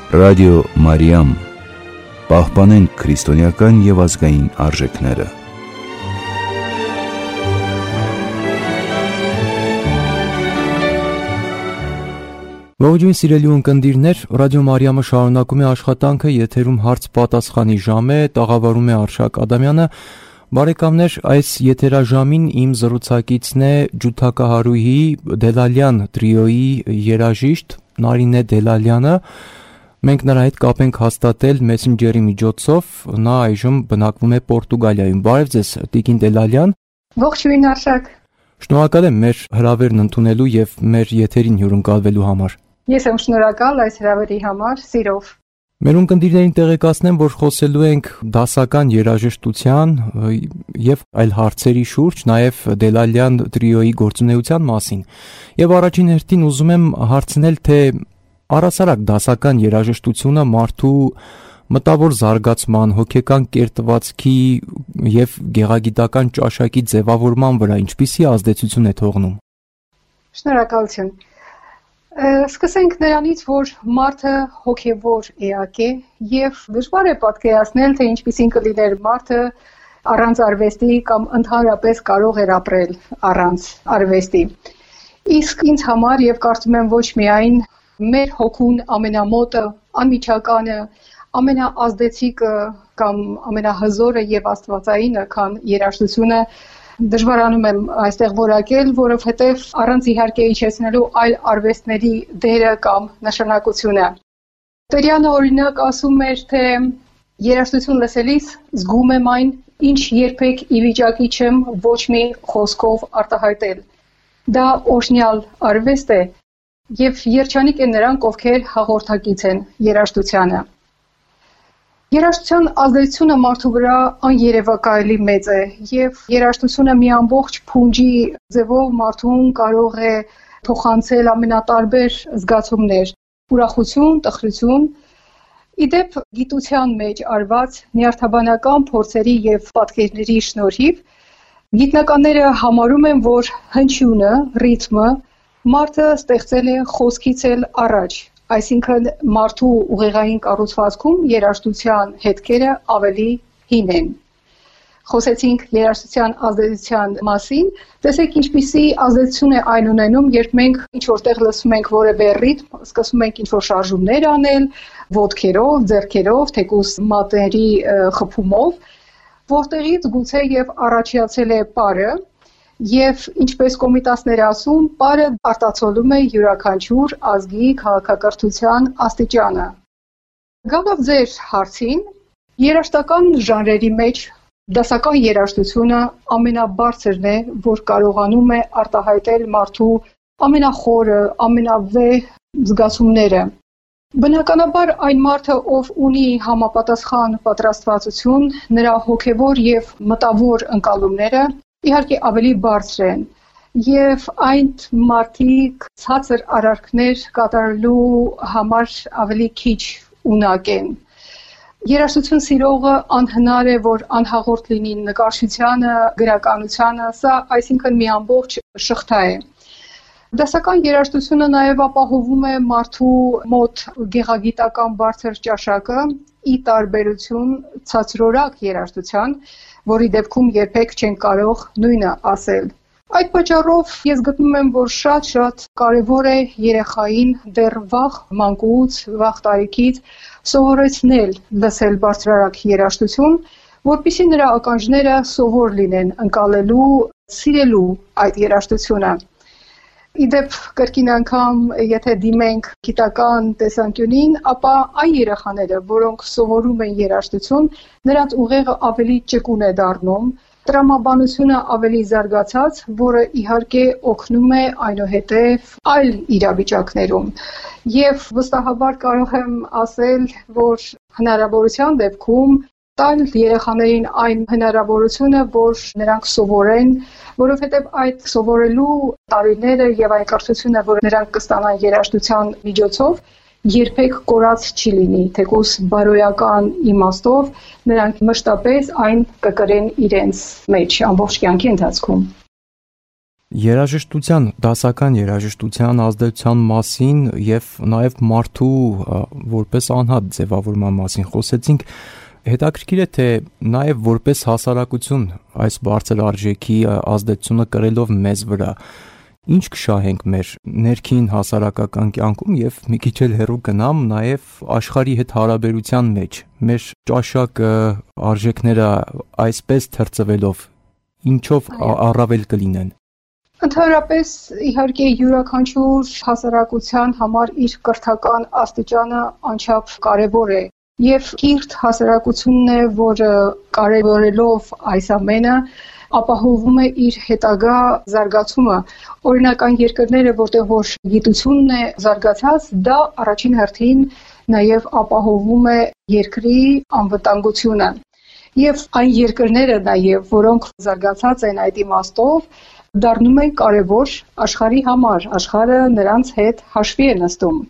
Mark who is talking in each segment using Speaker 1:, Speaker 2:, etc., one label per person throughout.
Speaker 1: Ռադիո Մարիամ, պահպանենք քրիստոնեական և ազգային արժեքները։
Speaker 2: Ողջույն սիրելի ունկնդիրներ, Ռադիո Մարիամը շարունակում է աշխատանքը, եթերում հարց-պատասխանի ժամ է, տաղավարում է Արշակ Ադամյանը։ Բարեկամներ, այս եթերաժամին իմ զրուցակիցն է ջութակահարուհի Դելալյան տրիոյի երաժիշտ Նարինե Դելալյանը։ Մենք նրա հետ կապ ենք հաստատել Messenger-ի միջոցով, նա այժմ բնակվում է Պորտուգալիայում։ Բարև ձեզ, Տիկին Դելալյան։
Speaker 3: Ողջույն Արշակ։
Speaker 2: Շնորհակալ եմ մեր հրավերն ընդունելու եւ մեր եթերին հյուրընկալվելու համար։
Speaker 3: Ես եմ շնորհակալ այս հրավերի համար, սիրով։
Speaker 2: Մեր ունկնդիրներին տեղեկացնեմ, որ խոսելու ենք դասական երաժշտության եւ այլ հարցերի շուրջ, նաեւ Դելալյան տրիոյի գործունեության մասին։ Եվ առաջին հերթին ուզում եմ հարցնել, թե առասարակ դասական երաժշտությունը մարդու մտավոր զարգացման, հոգեկան կերտվածքի եւ գեղագիտական ճաշակի ձևավորման վրա ինչպիսի ազդեցություն է թողնում։
Speaker 3: Շնորհակալություն։ Սկսենք նրանից, որ մարդը հոգևոր էակ է եւ դժվար է պատկերացնել, թե ինչպիսին կլիներ մարդը առանց արվեստի կամ ընդհանրապես կարող էր ապրել առանց արվեստի։ Իսկ ինձ համար եւ կարծում եմ ոչ միայն մեր հոգուն ամենամոտը, անմիջականը, ամենաազդեցիկը կամ ամենահզորը եւ աստվածայինը, քան երաժշտությունը, դժվարանում եմ այստեղ որակել, որովհետեւ առանց իհարկե իջեցնելու այլ արվեստների դերը կամ նշանակությունը։ Տերյանը օրինակ ասում էր, թե երաժշտություն լսելիս զգում եմ այն, ինչ երբեք ի վիճակի չեմ ոչ մի խոսքով արտահայտել։ Դա օրհնյալ արվեստ է եւ երջանիկ են նրանք, ովքեր հաղորդակից են երաժշտությանը։ Երաժշտության ազդեցությունը մարդու վրա աներևակայելի մեծ է եւ երաժշտությունը մի ամբողջ փունջի ձևով մարդուն կարող է փոխանցել ամենատարբեր զգացումներ՝ ուրախություն, տխրություն։ Իդեպ գիտության մեջ արված նյարդաբանական փորձերի եւ պատկերների շնորհիվ գիտնականները համարում են, որ հնչյունը, ռիթմը մարդը ստեղծել է խոսքից էլ առաջ, այսինքն մարդու ուղեղային կառուցվածքում երաժշտության հետքերը ավելի հին են։ Խոսեցինք երաժշտության ազդեցության մասին, տեսեք ինչպիսի ազդեցություն է այն ունենում, երբ մենք ինչ-որտեղ լսում ենք որևէ ռիթմ, սկսում ենք ինչ-որ շարժումներ անել, ոտքերով, ձեռքերով, թեկուզ մատների խփումով, որտեղից գուցե եւ առաջացել է պարը, եւ ինչպես կոմիտասները ասում, պարը արտացոլում է յուրաքանչյուր ազգի քաղաքակրթության աստիճանը։ Գալով ձեր հարցին, երաժշտական ժանրերի մեջ դասական երաժշտությունը ամենաբարձրն է, որ կարողանում է արտահայտել մարդու ամենախորը, ամենավեհ զգացումները։ Բնականաբար այն մարդը, ով ունի համապատասխան պատրաստվածություն, նրա հոգևոր եւ մտավոր ընկալումները իհարկե ավելի բարձր են եւ այն մարդիկ ցածր արարքներ կատարելու համար ավելի քիչ ունակ են։ Երաժշտություն սիրողը անհնար է, որ անհաղորդ լինի նկարչությանը, գրականությանը, սա այսինքն մի ամբողջ շղթա է։ Դասական երաժշտությունը նաև ապահովում է մարդու մոտ գեղագիտական բարձր ճաշակը, ի տարբերություն ցածրորակ երաժշտության, որի դեպքում երբեք չեն կարող նույնը ասել։ Այդ պատճառով ես գտնում եմ, որ շատ կարևոր է երեխային դեռ վաղ մանկուց, վաղ տարիքից սովորեցնել լսել բարձրարակ երաժշտություն, որպեսզի նրա ականջները սովոր լինեն ընկալելու, սիրելու այդ երաժշտությունը։ Իդեպ կրկին անգամ, եթե դիմենք գիտական տեսանկյունին, ապա այն երեխաները, որոնք սովորում են երաժշտություն, նրանց ուղեղը ավելի ճկուն է դառնում, տրամաբանությունը ավելի զարգացած, որը իհարկե օգնում է այնուհետև այլ իրավիճակներում։ Եվ վստահաբար կարող եմ ասել, որ հնարավորության դեպքում տալ երեխաներին այն հնարավորությունը, որ նրանք սովորեն, որովհետև այդ սովորելու տարիները եւ այն կրթությունը, որ նրանք կստանան երաժշտության միջոցով, երբեք կորած չի լինի, թեկուզ բարոյական իմաստով նրանք մշտապես այն կկրեն իրենց մեջ ամբողջ կյանքի ընթացքում։
Speaker 2: Երաժշտության, դասական երաժշտության ազդեցության մասին եւ նաեւ մարդու որպես անհատ ձևավորման մասին խոսեցինք, հետաքրքիր է թե նաեւ որպես հասարակություն այս բարձր արժեքի ազդեցությունը կրելով մեզ վրա ինչ կշահենք մեր ներքին հասարակական կյանքում եւ մի քիչ էլ հեռու գնամ նաեւ աշխարհի հետ հարաբերության մեջ մեր ճաշակը արժեքները այսպես թրծվելով ինչով առավել կլինեն։
Speaker 3: Ընդհանրապես իհարկե յուրաքանչյուր հասարակության համար իր կրթական աստիճանը անչափ կարևոր է եւ կիրթ հասարակությունն է, որը կարևորելով այս ամենը ապահովում է իր հետագա զարգացումը։ Օրինակ այն երկրները, որտեղ որ գիտությունն է զարգացած, դա առաջին հերթին նաեւ ապահովում է երկրի անվտանգությունը։ Եվ այն երկրները նաեւ, որոնք զարգացած են այդ իմաստով, դառնում են կարևոր աշխարհի համար, աշխարհը նրանց հետ հաշվի է նստում։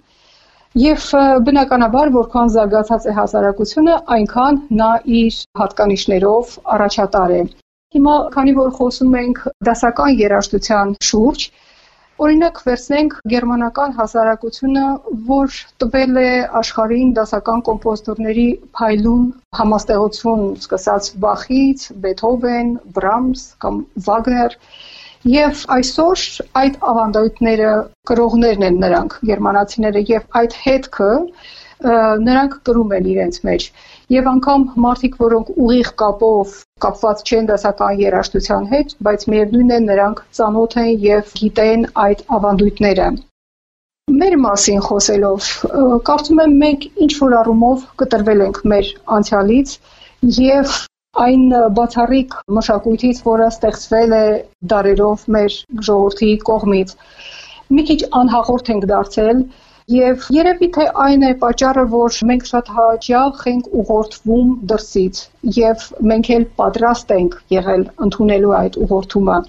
Speaker 3: Եվ բնականաբար, որքան զարգացած է հասարակությունը, այնքան նա իր հատկանիշներով առաջատար է։ Հիմա, քանի որ խոսում ենք դասական երաժշտության շուրջ, օրինակ վերցնենք գերմանական հասարակությունը, որ տվել է աշխարհին դասական կոմպոզիտորների փայլուն համաստեղություն, սկսած Բախից, Բեթհովեն, Բրամս կամ Վագներ, եւ այսօր այդ ավանդույթները կրողներն են նրանք, գերմանացիները, եւ այդ հետքը նրանք կրում են իրենց մեջ։ Եվ անգամ մարդիկ, որոնք ուղիղ կապով կապված չեն դասական երաժշտության հետ, բայց միևնույն է նրանք ծանոթ են եւ գիտեն այդ ավանդույթները։ Մեր մասին խոսելով, կարծում եմ մենք ինչ որ առումով կտրվել ենք մեր անցյալից եւ այն բացառիկ մշակույթից, որը ստեղծվել է դարերով մեր ժողովրդի կողմից, մի քիչ անհաղորդ ենք դարձել եւ երևի թե այն է պատճառը, որ մենք շատ հաճախ ենք ուղղորդվում դրսից եւ մենք էլ պատրաստ ենք եղել ընդունելու այդ ուղղորդումը։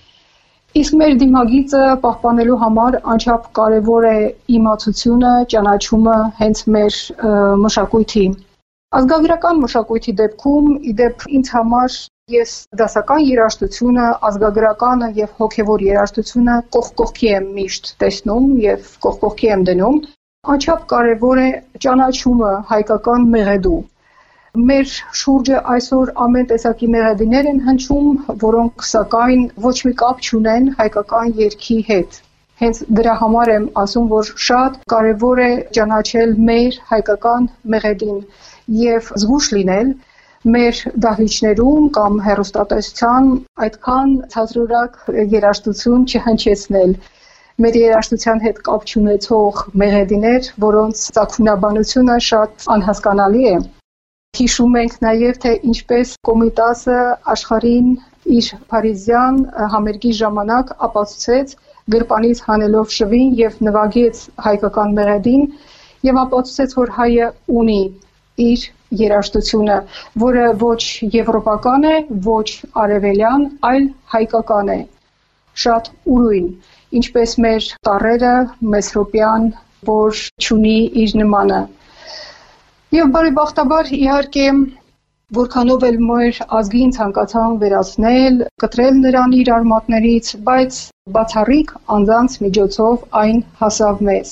Speaker 3: Իսկ մեր դիմագիծը պահպանելու համար անչափ կարևոր է իմացությունը, ճանաչումը հենց մեր մշակույթի։ Ազգագրական մշակույթի դեպքում, իդեպ ինձ համար ես դասական երաժշտությունը, ազգագրականը եւ հոգեվոր երաժշտությունը կողքողքի եմ միշտ տեսնում եւ կողքողքի եմ դնում։ Անչափ կարևոր է ճանաչումը հայկական մեղեդու։ Մեր շուրջը այսօր ամեն տեսակի մեղեդիներ են հնչում, որոնք սակայն ոչ մի կապ չունեն հայկական երգի հետ։ Հենց դրա համար եմ ասում, որ շատ կարևոր է ճանաչել մեր հայկական մեղեդին եւ զգուշ լինել մեր դահլիճներում կամ հեռուստատեսության այդքան ցածրորակ երաժշտություն չհնչեցնել։ Մեր երաժշտության հետ կապ չունեցող մեղեդիներ, որոնց ծագումնաբանությունը շատ անհասկանալի է։ Հիշում ենք նաև, թե ինչպես Կոմիտասը աշխարհին իր փարիզյան համերգի ժամանակ ապացուցեց գրպանից հանելով շվին եւ նվագեց հայկական մեղեդին եւ ապացուցեց, որ հայը ունի իր երաժշտությունը, որը ոչ եվրոպական է, ոչ արևելյան, այլ հայկական է, շատ ուրույն, ինչպես մեր տառերը, Մեսրոպյան, որ չունի իր նմանը։ Եվ բարեբախտաբար իհարկե, որքանով էլ մեր ազգին ցանկացան վերացնել, կտրել նրան իր արմատներից, բայց բացառիկ անձանց միջոցով այն հասավ մեզ։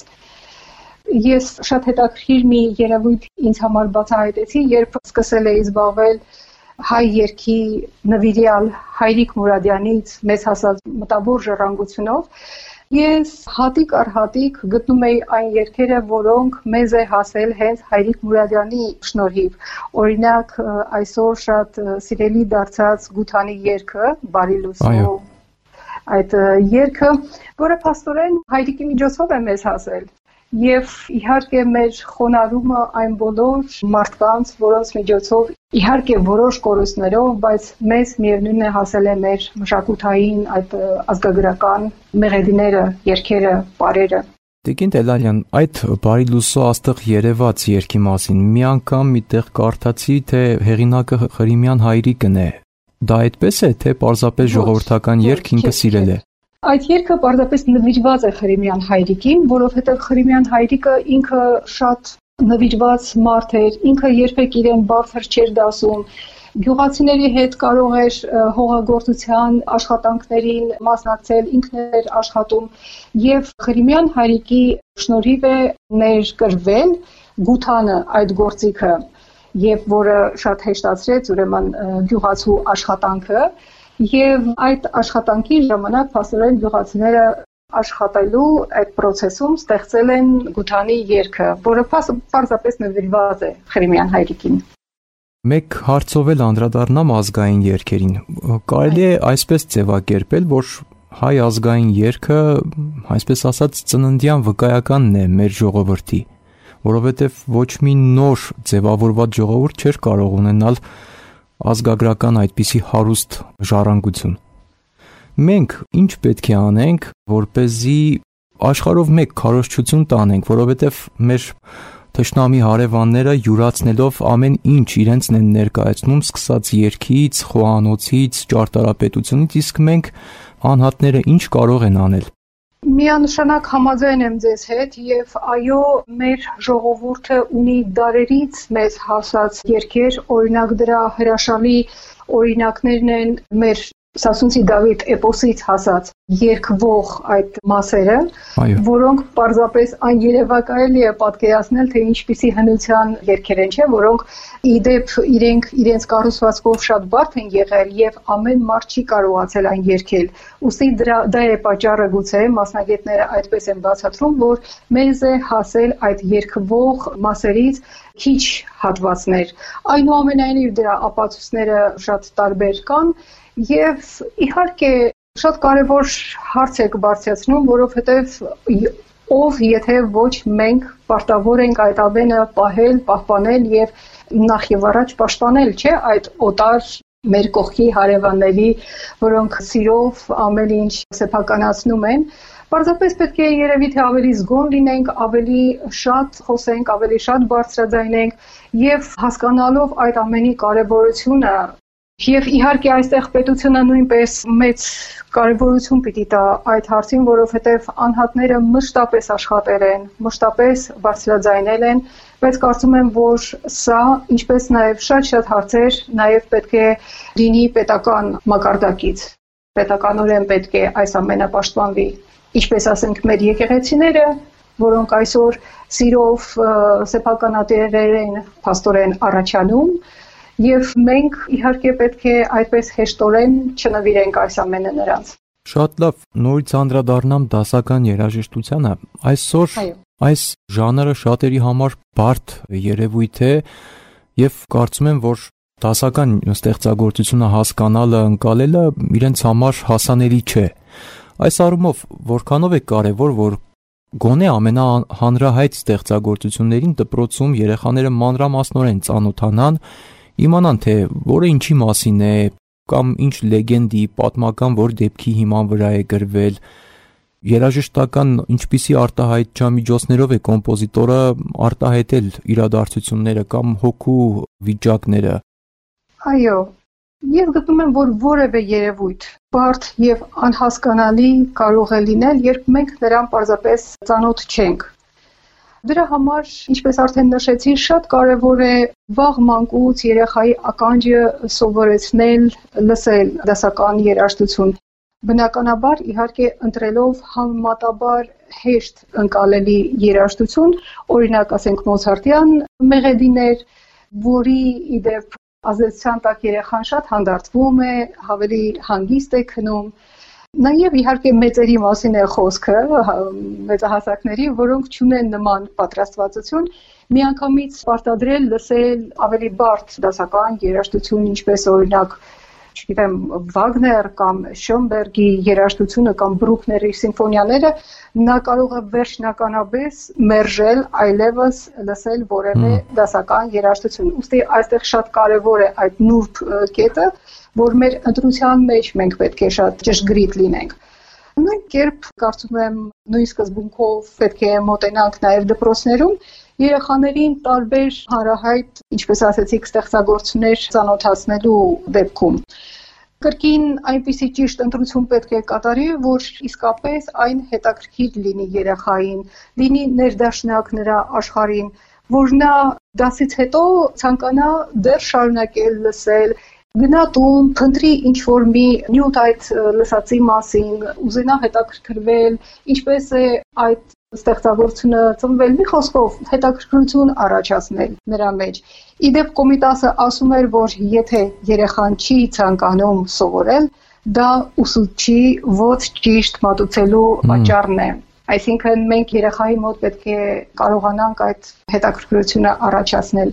Speaker 3: Ես շատ հետաքրքիր մի երևույթ ինձ համար բացահայտեցի, երբ սկսել էի զբաղվել հայ երգի նվիրյալ Հայրիկ Մուրադյանից մեզ հասած մտավոր ժառանգությունով, ես հատիկ առ հատիկ գտնում էի այն երգերը, որոնք մեզ է հասել հենց Հայրիկ Մուրադյանի շնորհիվ։ Օրինակ, այսօր շատ սիրելի դարձած Գութանի երգը, Բարի լուսո, այդ երգը, որը փաստորեն Հայրիկի միջոցով է մեզ հասել։ Եվ իհարկե մեր խոնարհումը այն բոլոր մարդկանց, որոնց միջոցով իհարկե որոշ կորուստներով, բայց մեզ միևնույն է հասել է մեր մշակութային այդ ազգագրական մեղեդիները, երգերը, պարերը։
Speaker 2: Տիկին Տելալյան, այդ Բարի լուսո աստղ երևաց երգի մասին մի անգամ միտեղ կարդացի, թե հեղինակը Ղրիմյան Հայրիկն է։ Դա այդպես է, թե պարզապես ժողովրդական երգ ինքը սիրել է։
Speaker 3: Այդ երգը պարզապես նվիրված է Ղրիմյան Հայրիկին, որովհետև Ղրիմյան Հայրիկը ինքը շատ նվիրված մարդ էր, ինքը երբեք իրեն բարձր չէր դասում Գյուղացիների հետ կարող էր հողագործության աշխատանքներին մասնակցել, ինքն էր աշխատում եւ Ղրիմյան հայրիկի շնորհիվ է ներկրվել Գութանը այդ գործիքը եւ որը շատ հեշտացրեց ուրեմն գյուղացու աշխատանքը եւ այդ աշխատանքի ժամանակ փաստորեն գյուղացիները աշխատելու այդ process-ում ստեղծել են Գութանի երգը, որը պարզապես նվիրված է Ղրիմյան հայրիկին։
Speaker 2: Մեկ հարցով էլ անդրադառնամ ազգային երգերին։ Կարելի է այսպես ձևակերպել, որ հայ ազգային երգը, այսպես ասած, ծննդյան վկայականն է մեր ժողովրդի, որովհետև ոչ մի նոր ձևավորված ժողովուրդ չէր կարող ունենալ ազգագրական այդպիսի հարուստ ժառանգություն։ Մենք ինչ պետք է անենք, որպեսզի աշխարհով մեկ քարոզչություն տանենք, որովհետև մեր թշնամի հարևանները յուրացնելով ամեն ինչ իրենցն են ներկայացնում, սկսած երգից, խոհանոցից, ճարտարապետությունից, իսկ մենք անհատները ինչ կարող են անել։
Speaker 3: Միանշանակ համաձայն եմ ձեզ հետ եւ այո, մեր ժողովուրդը ունի դարերից մեզ հասած երգեր, օրինակ դրա հրաշալի օրինակներն են մեր Սասունցի Դավիթ էպոսից հասած երգվող այդ մասերը, որոնք պարզապես աներևակայելի է պատկերացնել, թե ինչպիսի հնության երգեր են, չէ, որոնք իդեպ իրենց կառուցվածքով շատ բարդ են եղել եւ ամեն մարդ չի կարողացել այն երգել։ Ուստի դա է պատճառը գուցե մասնագետները այդպես են բացատրում, որ մեզ է հասել այդ երգվող մասերից քիչ հատվածներ։ Այնուամենայնիվ դրա ապացույցները շատ տարբեր կան եւ իհարկե շատ կարեւոր հարց եք բարձրացնում, որովհետեւ ով եթե ոչ մենք պարտավոր ենք այդ ամենը պահել, պահպանել եւ նախ եւ առաջ պաշտպանել, չէ, այդ օտար մեր կողքի հարևանների, որոնք սիրով ամեն ինչ սեփականացնում են։ Պարզապես պետք է երևի թե ավելի զգոն լինենք, ավելի շատ խոսենք, ավելի շատ բարձրաձայնենք եւ հասկանալով այդ ամենի կարեւորությունը Եվ իհարկե այստեղ պետությունը նույնպես մեծ կարևորություն պիտի տա այդ հարցին, որովհետև անհատները մշտապես աշխատել են, մշտապես բարձրաձայնել են, բայց կարծում եմ, որ սա, ինչպես նաև շատ հարցեր, նաև պետք է լինի պետական մակարդակից, պետականորեն պետք է այս ամենը պաշտպանվի, ինչպես ասենք մեր եկեղեցիները, որոնք այսօր սիրով սեփականատերեր են փաստորեն առաջանում, Եվ մենք իհարկե պետք է այդպես հեշտորեն չնվիրենք այս ամենը նրանց։
Speaker 2: Շատ լավ, նորից անդրադառնամ դասական երաժշտությանը։ Այսօր այս ժանրը շատերի համար բարդ երևույթ է եւ կարծում եմ, որ դասական ստեղծագործությունը հասկանալը, ընկալելը իրենց համար հասանելի չէ։ Այս առումով որքանով է կարևոր, որ գոնե ամենահանրահայտ ստեղծագործություններին դպրոցում երեխաները մանրամասնորեն ծանոթանան, իմանան թե որը ինչի մասին է կամ ինչ լեգենդի, պատմական որ դեպքի հիման վրա է գրվել, երաժշտական ինչպիսի արտահայտչամիջոցներով է կոմպոզիտորը արտահայտել իրադարձությունները կամ հոգու վիճակները։
Speaker 3: Այո, ես գտնում եմ, որ որևէ երևույթ բարդ եւ անհասկանալի կարող է լինել, երբ մենք նրան պարզապես ծանոթ չենք։ Դրա համար, ինչպես արդեն նշեցի, շատ կարևոր է վաղ մանկուց երեխայի ականջը սովորեցնել, լսել դասական երաժշտություն։ Բնականաբար, իհարկե, ընտրելով համեմատաբար հեշտ ընկալելի երաժշտություն, օրինակ, ասենք Մոցարտյան մեղեդիներ, որի իդեպ ազդեցության տակ երեխան շատ հանդարտվում է, ավելի հանգիստ է քնում։ Նաև իհարկե մեծերի մասին է խոսքը, մեծահասակների, որոնք չունեն նման պատրաստվածություն, միանգամից պարտադրել լսել ավելի բարդ դասական երաժշտություն, ինչպես օրինակ, չգիտեմ, Վագներ կամ Շոնբերգի երաժշտությունը կամ Բրուքների սիմֆոնիաները, նա կարող է վերջնականապես մերժել, այլևս լսել որևէ դասական երաժշտություն։ Ուստի այստեղ շատ կարևոր է այդ նուրբ կետը, որ մեր ընտրության մեջ մենք պետք է շատ ճշգրիտ լինենք։ Նույն կերպ կարծում եմ նույն սկզբունքով պետք է մոտենանք նաև դպրոցներում երեխաներին տարբեր հանրահայտ, ինչպես ասեցիք, ստեղծագործություններ ծանոթացնելու դեպքում։ Կրկին այնպիսի ճիշտ ընտրություն պետք է կատարի, որ իսկապես այն հետաքրքիր լինի երեխային, լինի ներդաշնակ նրա աշխարհին, որ նա դասից հետո ցանկանա դեռ շարունակել լսել, գնա տուն, փնտրի ինչ-որ մի նյութ այդ լսածի մասին, ուզենա հետաքրքրվել, ինչպես է այդ ստեղծագործությունը ծնվել, մի խոսքով հետաքրքրություն առաջացնել նրա մեջ։ Իդեպ Կոմիտասը ասում էր, որ եթե երեխան չի ցանկանում սովորել, դա ուսուցչի ոչ ճիշտ մատուցելու պատճառն է։ Այսինքն մենք երեխայի մոտ պետք է կարողանանք այդ հետաքրքրությունը առաջացնել։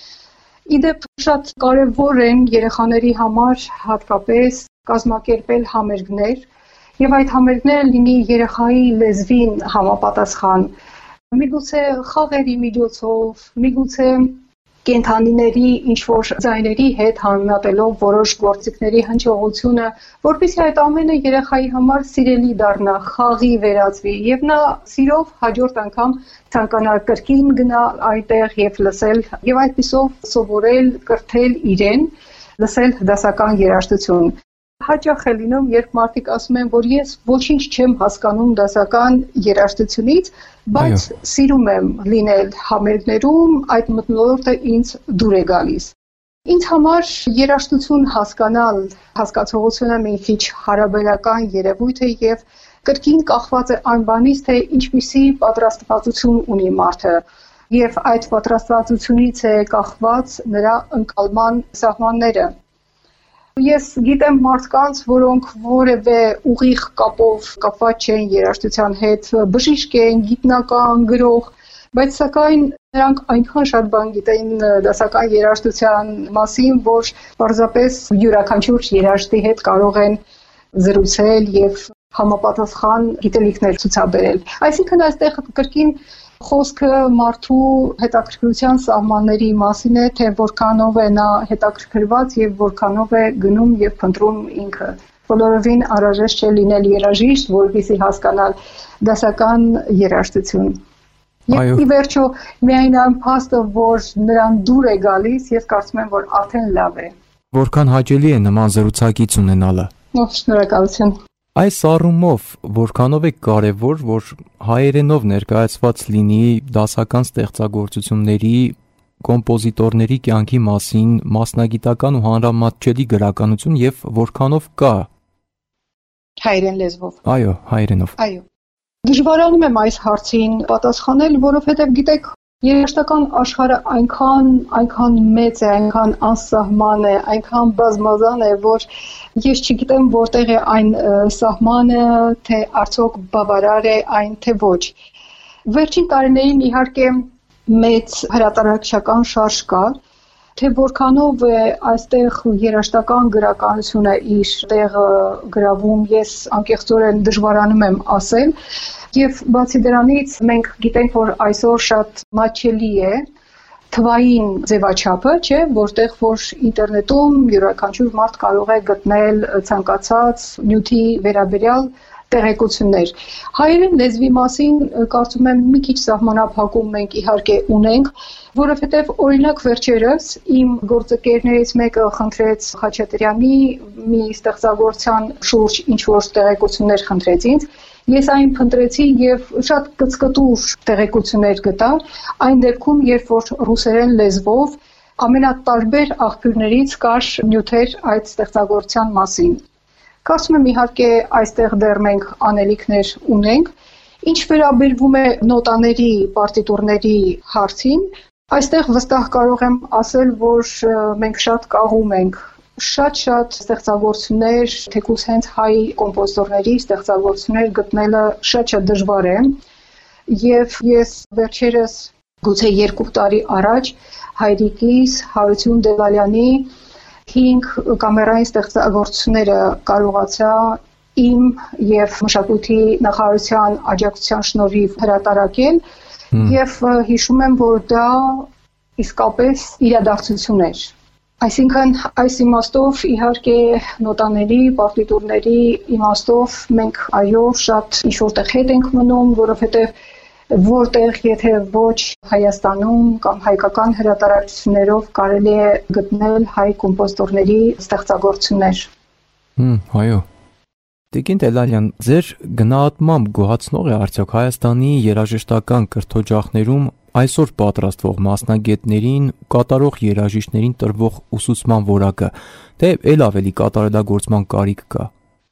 Speaker 3: Իդեպ շատ կարևոր են երեխաների համար հատկապես կազմակերպել համերգներ եւ այդ համերգները լինի երեխայի լեզվին համապատասխան։ Միգուցե խաղերի միջոցով, միգուցե կենդանիների ինչ-որ ձայների հետ համեմատելով որոշ գործիքների հնչողությունը, որպեսզի այդ ամենը երեխայի համար սիրելի դառնա, խաղի վերածվի եւ նա սիրով հաջորդ անգամ ցանկանա կրկին գնալ այդտեղ եւ լսել եւ այդպիսով սովորել, կրթել իրեն, լսել դասական երաժշտություն։ Հաճախ է լինում, երբ մարդիկ ասում են, որ ես ոչինչ չեմ հասկանում դասական երաժշտությունից, բայց սիրում եմ լինել համերգներում, այդ մթնոլորտը ինձ դուր է գալիս։ Ինձ համար երաժշտություն հասկանալ հասկացողությունը մի քիչ հարաբերական երևույթ է եւ կրկին կախված է այն բանից, թե ինչպիսի պատրաստվածություն ունի մարդը եւ այդ պատրաստվածությունից է կախված նրա ընկալման սահմանները։ Ես գիտեմ մարդկանց, որոնք որևէ ուղիղ կապով կապված չեն երաժշտության հետ, բժիշկ են, գիտնական, գրող, բայց սակայն նրանք այնքան շատ բան գիտեն դասական երաժշտության մասին, որ պարզապես յուրաքանչյուր երաժշտի հետ կարող են զրուցել եւ համապատասխան գիտելիքներ ցուցաբերել։ Այսինքն այստեղ կրկին խոսքը մարդու հետաքրքրության սահմանների մասին է, թե որքանով է նա հետաքրքրված եւ որքանով է գնում եւ փնտրում ինքը։ Բոլորովին անհրաժեշտ չէ լինել երաժիշտ, որպեսզի հասկանալ դասական երաժշտություն։ Եվ ի վերջո միայն այն փաստը, որ նրան դուր է գալիս, ես կարծում եմ, որ արդեն լավ է։
Speaker 2: Որքան հաճելի է նման զրուցակից ունենալը։
Speaker 3: Շնորհակալություն։
Speaker 2: Այս առումով որքանով է կարևոր, որ հայերենով ներկայացված լինի դասական ստեղծագործությունների, կոմպոզիտորների կյանքի մասին մասնագիտական ու հանրամատչելի գրականություն եւ որքանով կա
Speaker 3: հայերեն լեզվով։
Speaker 2: Այո, հայերենով։
Speaker 3: Այո։ Դժվարանում եմ այս հարցին պատասխանել, որովհետեւ գիտեք, երաժշտական աշխարհը այնքան մեծ է, այնքան անսահման է, այնքան բազմազան է, որ ես չգիտեմ որտեղ է այն սահմանը, թե արդյոք բավարար է այն, թե ոչ։ Վերջին տարիներին իհարկե մեծ հրատարակչական շարժ կա, թե որքանով է այստեղ երաժշտական գրականությունը իր տեղը գրավում, ես անկեղծորեն դժվարանում եմ ասել, եւ բացի դրանից մենք գիտենք, որ այսօր շատ մատչելի է թվային ձևաչափը, չէ, որտեղ որ ինտերնետում յուրաքանչյուր մարդ կարող է գտնել ցանկացած նյութի վերաբերյալ տեղեկություններ։ Հայերեն լեզվի մասին կարծում եմ մի քիչ սահմանափակում մենք իհարկե ունենք, որովհետև օրինակ վերջերս իմ գործընկերներից մեկը խնդրեց Խաչատրյանի մի ստեղծագործության շուրջ ինչ-որ տեղեկություններ խնդրեց ինձ։ Ես այն փնտրեցի եւ շատ կծկտուր տեղեկություններ գտա, այն դեպքում, երբ որ ռուսերեն լեզվով ամենատարբեր աղբյուրներից կար նյութեր այդ ստեղծագործության մասին։ Կարծում եմ իհարկե այստեղ դեռ մենք անելիքներ ունենք, ինչ վերաբերվում է նոտաների, պարտիտուրների հարցին, այստեղ վստահ կարող եմ ասել, որ մենք շատ կաղում ենք շատ ստեղծագործություններ, թեկուզ հենց հայ կոմպոզիտորների ստեղծագործություններ գտնելը շատ դժվար է, եւ ես վերջերս գուցե 2 տարի առաջ հայրիկիս Հարություն Դևալյանի 5 կամերային ստեղծագործությունները կարողացա իմ եւ մշակույթի նախարարության աջակցության շնորհիվ հրատարակել եւ հիշում եմ, որ դա իսկապես իրադարձություն էր։ Այսինքն այս իմաստով իհարկե նոտաների, պարտիտուրների իմաստով մենք այո շատ ինչ-որտեղ հետ ենք մնում, որովհետև որտեղ եթե ոչ Հայաստանում կամ հայկական հրատարակություններով կարելի է գտնել հայ կոմպոզիտորների ստեղծագործություններ։
Speaker 2: Այո։ Տիկին Տելալյան, ձեր գնահատմամբ գոհացնող է արդյոք Հայաստանի երաժշտական կրթօջախներում այսօր պատրաստվող մասնագետներին, կատարող երաժիշտներին տրվող ուսուցման որակը, թե էլ ավելի կատարելագործման կարիք կա։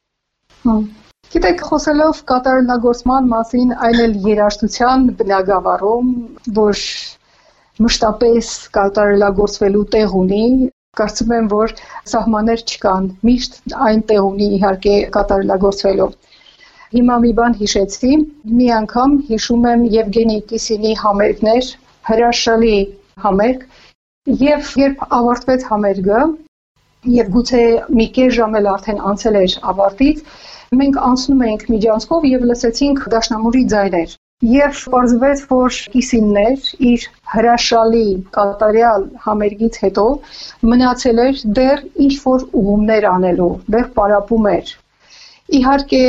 Speaker 3: Գիտեք, խոսելով կատարելագործման մասին, այլ էլ երաժշտության բնագավառում, որ մշտապես կատարելագործվելու տեղ ունի, կարծում եմ, որ սահմաններ չկան, միշտ այն տեղ ունի իհարկե կատարելագործվելու։ Հիմա մի բան հիշեցի, մի անգամ հիշում եմ Եվգենի Կիսինի համերգներ, հրաշալի համերգ, եւ երբ ավարտվեց համերգը, եւ գուցե մի կես ժամ էլ արդեն անցել էր ավարտից, մենք անցնում էինք միջանցքով եւ լսեցինք դաշնամուրի ձայներ։ Եվ պարզվեց, որ Կիսիններ իր հրաշալի կատարյալ համերգից հետո մնացել էր դեռ ինչ-որ ուղումներ անելու, դեռ պարապում էր։ Իհարկե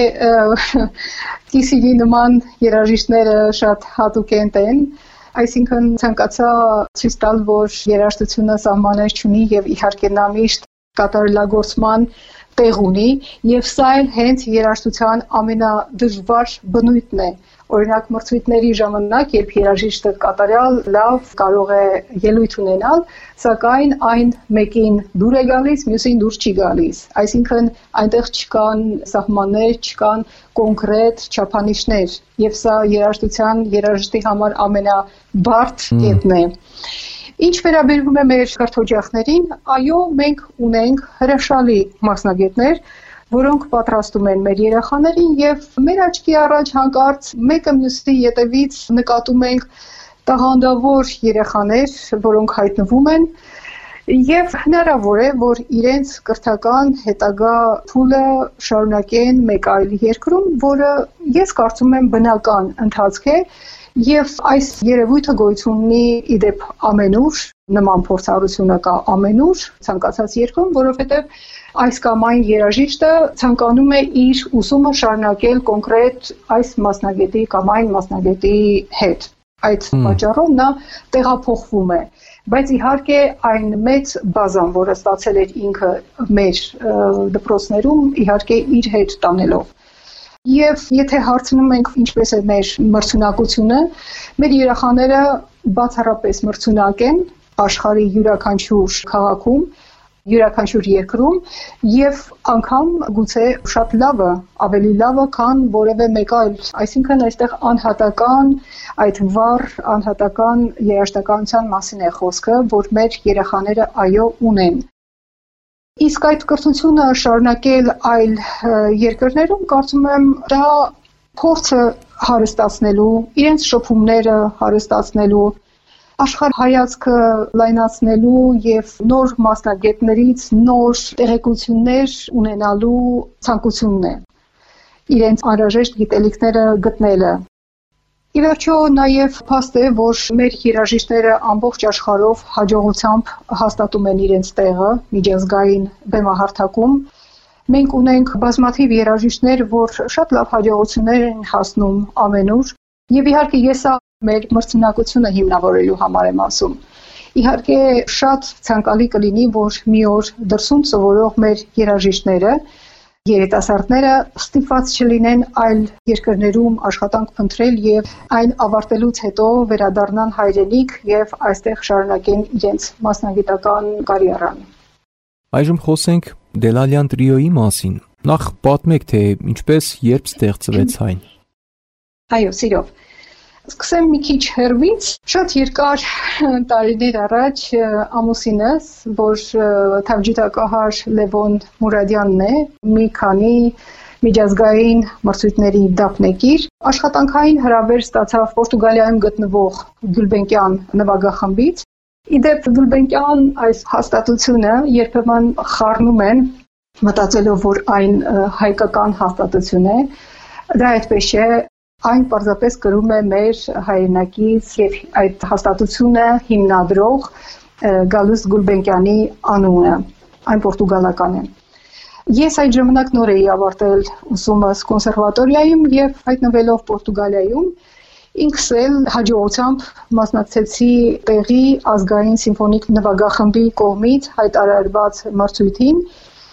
Speaker 3: Կիսինի նման երաժիշտները շատ հատուկ են, այսինքն ցանկացա ցույց տալ, որ երաժշտությունը սահմաններ չունի եւ իհարկե նա միշտ կատարելագործման տեղ ունի եւ սա էլ հենց երաժշտության ամենադժվար բնույթն է։ Օրինակ մրցույթների ժամանակ, երբ երաժիշտը կատարյալ լավ կարող է ելույթ ունենալ, սակայն այն մեկին դուր է գալիս, մյուսին դուր չի գալիս։ Այսինքն այնտեղ չկան սահմաններ, չկան կոնկրետ չափանիշներ, եւ սա երաժշտության երաժշտի համար ամենաբարդ կետն է։ Ինչ վերաբերում է մեր քարտօջախներին, այո, մենք ունենք հրաշալի մասնագետներ, որոնք պատրաստում են մեր երեխաներին եւ մեր աչքի առաջ հանկարծ մեկը մյուսի ետևից նկատում ենք տաղանդավոր երեխաներ, որոնք հայտնվում են եւ հնարավոր է, որ իրենց կրթական հետագա փուլը շարունակեն մեկ այլ երկրում, որը ես կարծում եմ բնական ընթացք է եւ այս երևույթը գոյություն ունի իդեպ ամենուր, նման փորձառությունը կա ամենուր ցանկացած երկրում, որովհետեւ այս կամ այն երաժիշտը ցանկանում է իր ուսումը շարունակել կոնկրետ այս մասնագետի կամ այն մասնագետի հետ։ Այդ պատճառով նա տեղափոխվում է, բայց իհարկե այն մեծ բազան, որը ստացել էր ինքը մեր դպրոցներում, իհարկե իր հետ տանելով։ Եվ եթե հարցնում ենք ինչպես է մեր մրցունակությունը, մեր երեխաները բացառապես մրցունակ են աշխարհի յուրաքանչյուր քաղաքում, յուրաքանչյուր երկրում եւ անգամ գուցե շատ լավը, ավելի լավը, քան որևէ մեկ այլ, այսինքն այստեղ անհատական, այդ վառ անհատական երաժշտականության մասին է խոսքը, որ մեր երեխաները այո ունեն։ Իսկ այդ կրթությունը շարունակել այլ երկրներում, կարծում եմ, դա փորձը հարստացնելու, իրենց շփումները հարստացնելու, աշխարհ հայացքը լայնացնելու եւ նոր մասնագետներից նոր տեղեկություններ ունենալու ցանկությունն է։ Իրենց անհրաժեշտ գիտելիքները գտնելը։ Ի վերջո նաև փաստ է, որ մեր երաժիշտները ամբողջ աշխարհով հաջողությամբ հաստատում են իրենց տեղը միջազգային բեմահարթակում։ Մենք ունենք բազմաթիվ երաժիշտներ, որ շատ լավ հաջողություններ են հասնում ամենուր, եւ իհարկե ես մեր մրցունակությունը հիմնավորելու համար եմ ասում։ Իհարկե շատ ցանկալի կլինի, որ մի օր դրսում սովորող մեր երաժիշտները երիտասարդները ստիպված չլինեն այլ երկրներում աշխատանք փնտրել եւ այն ավարտելուց հետո վերադառնան հայրենիք եւ այստեղ շարունակեն իրենց մասնագիտական կարիերան։
Speaker 2: Այժմ խոսենք Դելալյան տրիոյի մասին։ Նախ պատմեք, թե ինչպես, երբ ստեղծվեց այն։
Speaker 3: Այո, սիրով։ Սկսեմ մի քիչ հեռվից, շատ երկար տարիներ առաջ ամուսինս, որ թավջութակահար Լևոն Մուրադյանն է, մի քանի միջազգային մրցույթների դափնեկիր, աշխատանքային հրավեր ստացավ Պորտուգալիայում գտնվող Գյուլբենկյան նվագախմբից։ Իդեպ Գյուլբենկյան այս հաստատությունը երբեմն խառնում են, մտածելով, որ այն հայկական հաստատություն է, դա այդպես չէ։ Այն պարզապես կրում է մեր հայրենակից եւ այդ հաստատությունը հիմնադրող Գալուս Գուլբենկյանի անունը, այն պորտուգալական է։ Ես այդ ժամանակ նոր էի ավարտել ուսումս կոնսերվատորիայում եւ հայտնվելով Պորտուգալիայում ինքս էլ հաջողությամբ մասնակցեցի տեղի ազգային սիմֆոնիկ նվագախմբի կողմից հայտարարված մրցույթին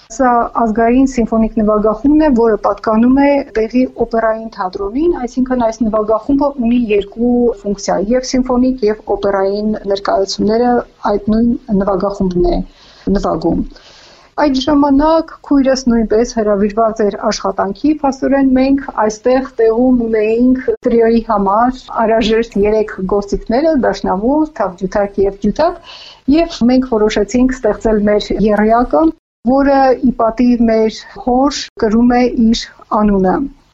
Speaker 3: Սա ազգային սիմֆոնիկ նվագախումբն է, որը պատկանում է տեղի օպերային թատրոնին, այսինքն այս նվագախումբը ունի երկու ֆունկցիա՝ եւ սիմֆոնիկ եւ օպերային ներկայացումները այդ նույն նվագախումբն է նվագում։ Այդ ժամանակ քույրս նույնպես հրավիրված էր աշխատանքի, փաստորեն մենք այստեղ տեղում ունեինք տրիոյի համար անհրաժեշտ 3 գործիքները՝ դաշնամուր, թավջութակ եւ ջութակ, եւ մենք որոշեցինք ստեղծել մեր եռյակը, որը ի պատիվ մեր հոր կրում է իր անունը։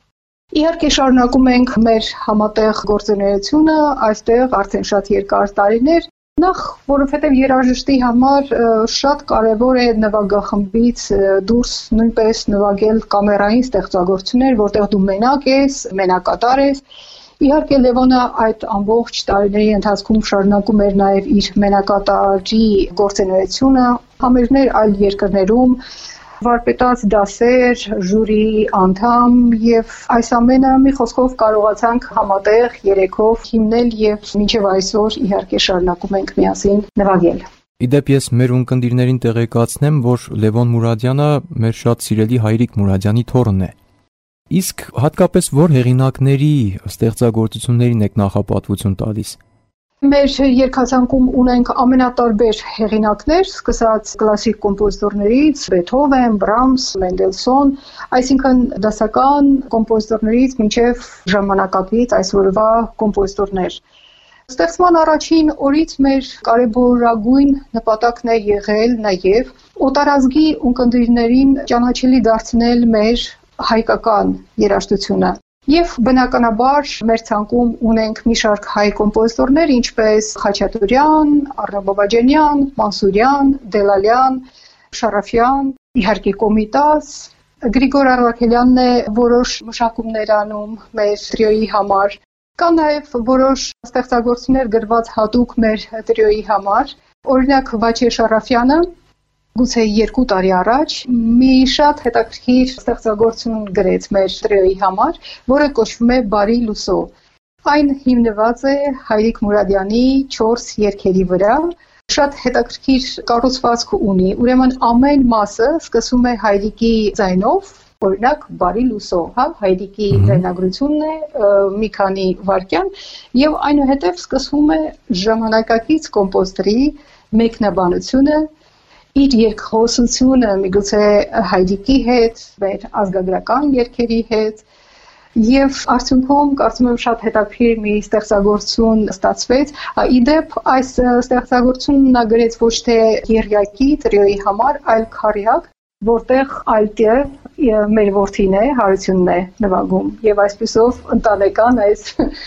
Speaker 3: Իհարկե շարունակում ենք մեր համատեղ գործունեությունը այստեղ արդեն շատ երկար տարիներ, նախ որովհետև երաժշտի համար շատ կարևոր է նվագախմբից դուրս նույնպես նվագել կամերային ստեղծագործություններ, որտեղ դու մենակ ես, մենակատար ես։ Իհարկե Լևոնը այդ ամբողջ տարիների ընթացքում շարունակում էր նաև իր մենակատարի գործունեությունը, համերգներ այլ երկրներում, վարպետաց դասեր, ժյուրի անդամ եւ այս ամենը մի խոսքով կարողացանք համատեղ երեքով հիմնել եւ մինչեւ այսօր իհարկե շարունակում ենք միասին նվագել։
Speaker 2: Իդեպ ես մեր ունկնդիրներին տեղեկացնեմ, որ Լևոն Մուրադյանը մեր շատ սիրելի Հայրիկ Մուրադյանի թոռն է։ Իսկ հատկապես որ հեղինակների ստեղծագործություններին եք նախապատվություն տալիս։
Speaker 3: Մեր երգացանկում ունենք ամենատարբեր հեղինակներ, սկսած կլասիկ կոմպոզիտորներից՝ Բեթհովեն, Բրամս, Մենդելսոն, այսինքն դասական կոմպոզիտորներից մինչև ժամանակակից այսօրվա կոմպոզիտորներ։ Ստեղծման առաջին օրից մեր կարևորագույն նպատակն է եղել նաև օտարազգի ունկնդիրներին ճանաչելի դարձնել մեր հայկական երաժշտությունը։ Եվ բնականաբար մեր ցանկում ունենք մի շարք հայ կոմպոզիտորներ, ինչպես Խաչատուրյան, Առնոբաբաջանյան, Մանսուրյան, Դելալյան, Շարաֆյան, իհարկե Կոմիտաս, Գրիգոր Արաքելյանն է որոշ մշակումներ անում մեր տրիոյի համար։ Կան նաև որոշ ստեղծագործություններ գրված հատուկ մեր տրիոյի համար, օրինակ Վաչե Շարաֆյանը գուցե 2 տարի առաջ մի շատ հետաքրքիր ստեղծագործություն գրեց մեր տրիոյի համար, որը կոչվում է Բարի լուսո։ Այն հիմնված է Հայրիկ Մուրադյանի 4 երգերի վրա, շատ հետաքրքիր կառուցվածք ունի, ուրեմն ամեն մասը սկսում է Հայրիկի ձայնով, օրինակ Բարի լուսո, Հայրիկի ձայնագրությունն է մի քանի վայրկյան, եւ այնուհետեւ սկսվում է ժամանակակից կոմպոզիտորի մեկնաբանությունը, իր երկխոսությունը միգուցե Հայրիկի հետ, մեր ազգագրական երգերի հետ, եւ արդյունքում կարծում եմ շատ հետաքրքիր մի ստեղծագործություն ստացվեց։ Իդեպ այս ստեղծագործությունը նա գրեց ոչ թե եռյակի տրիոյի համար, այլ քառյակ, որտեղ ալտը մեր որդին է, Հարությունն է նվագում եւ այսպեսով ընտանեկան այս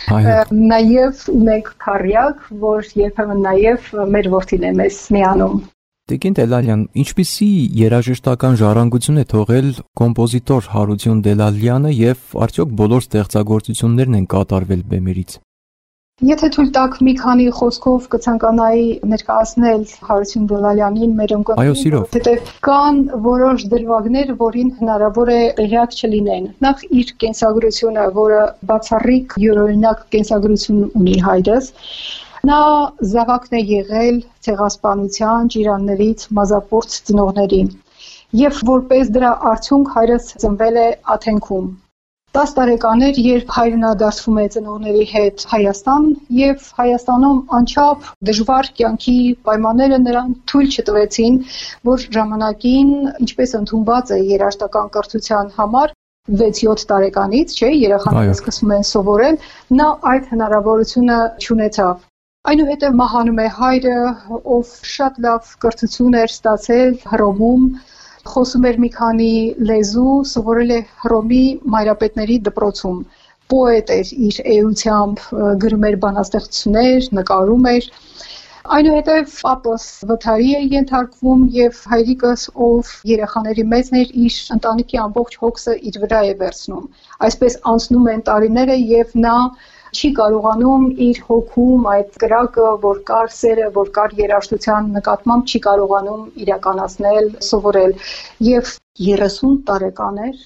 Speaker 3: նաեւ ունենք քառյակ, որ երբեմն նաեւ մեր որդին է մեզ միանում։
Speaker 2: Տիկին Դելալյան, ինչպիսի երաժշտական ժառանգություն է թողել կոմպոզիտոր Հարություն Դելալյանը եւ արդյոք բոլոր ստեղծագործություններն են կատարվել բեմերից։
Speaker 3: Եթե թույլ տաք մի քանի խոսքով կցանկանայի ներկայացնել Հարություն Դելալյանին մեր
Speaker 2: ընկերներին,
Speaker 3: որտեղ կան որոշ դրվագներ, որին հնարավոր է տեղյակ չլինեն։ Նախ իր կենսագրությունը, որը բացառիկ յուրօրինակ կենսագրություն ունի հայրս, նա զավակն է եղել ցեղասպանության ճիրաններից մազապուրց ծնողներին եւ որպես դրա արդյունք հայրս ծնվել է Աթենքում։ 10 տարեկան էր, երբ հայրն դարձվում է ծնողների հետ Հայաստան եւ Հայաստանում անչափ դժվար կյանքի պայմանները նրան թույլ չտվեցին, որ ժամանակին, ինչպես ընդունված է երաժշտական կրթության համար, 6-7 տարեկանից, չէ, երեխաները սկսում են սովորել, նա այդ հնարավորությունը չունեցավ։ Այնուհետև մահանում է հայրը, ով շատ լավ կրթություն էր ստացել Հռոմում, խոսում էր մի քանի լեզու, սովորել է Հռոմի մայրապետների դպրոցում, պոետ էր իր էությամբ, գրում էր բանաստեղծություններ, նկարում էր։ Այնուհետև պապս վթարի է ենթարկվում եւ հայրիկս, ով երեխաների մեծն էր, իր ընտանիքի ամբողջ հոգսը իր վրա է վերցնում։ Այսպես անցնում են տարիները եւ նա չի կարողանում իր հոգում այդ կրակը, որ կար սերը, որ կար երաժշտության նկատմամբ, չի կարողանում իրականացնել, սովորել եւ 30 տարեկան էր,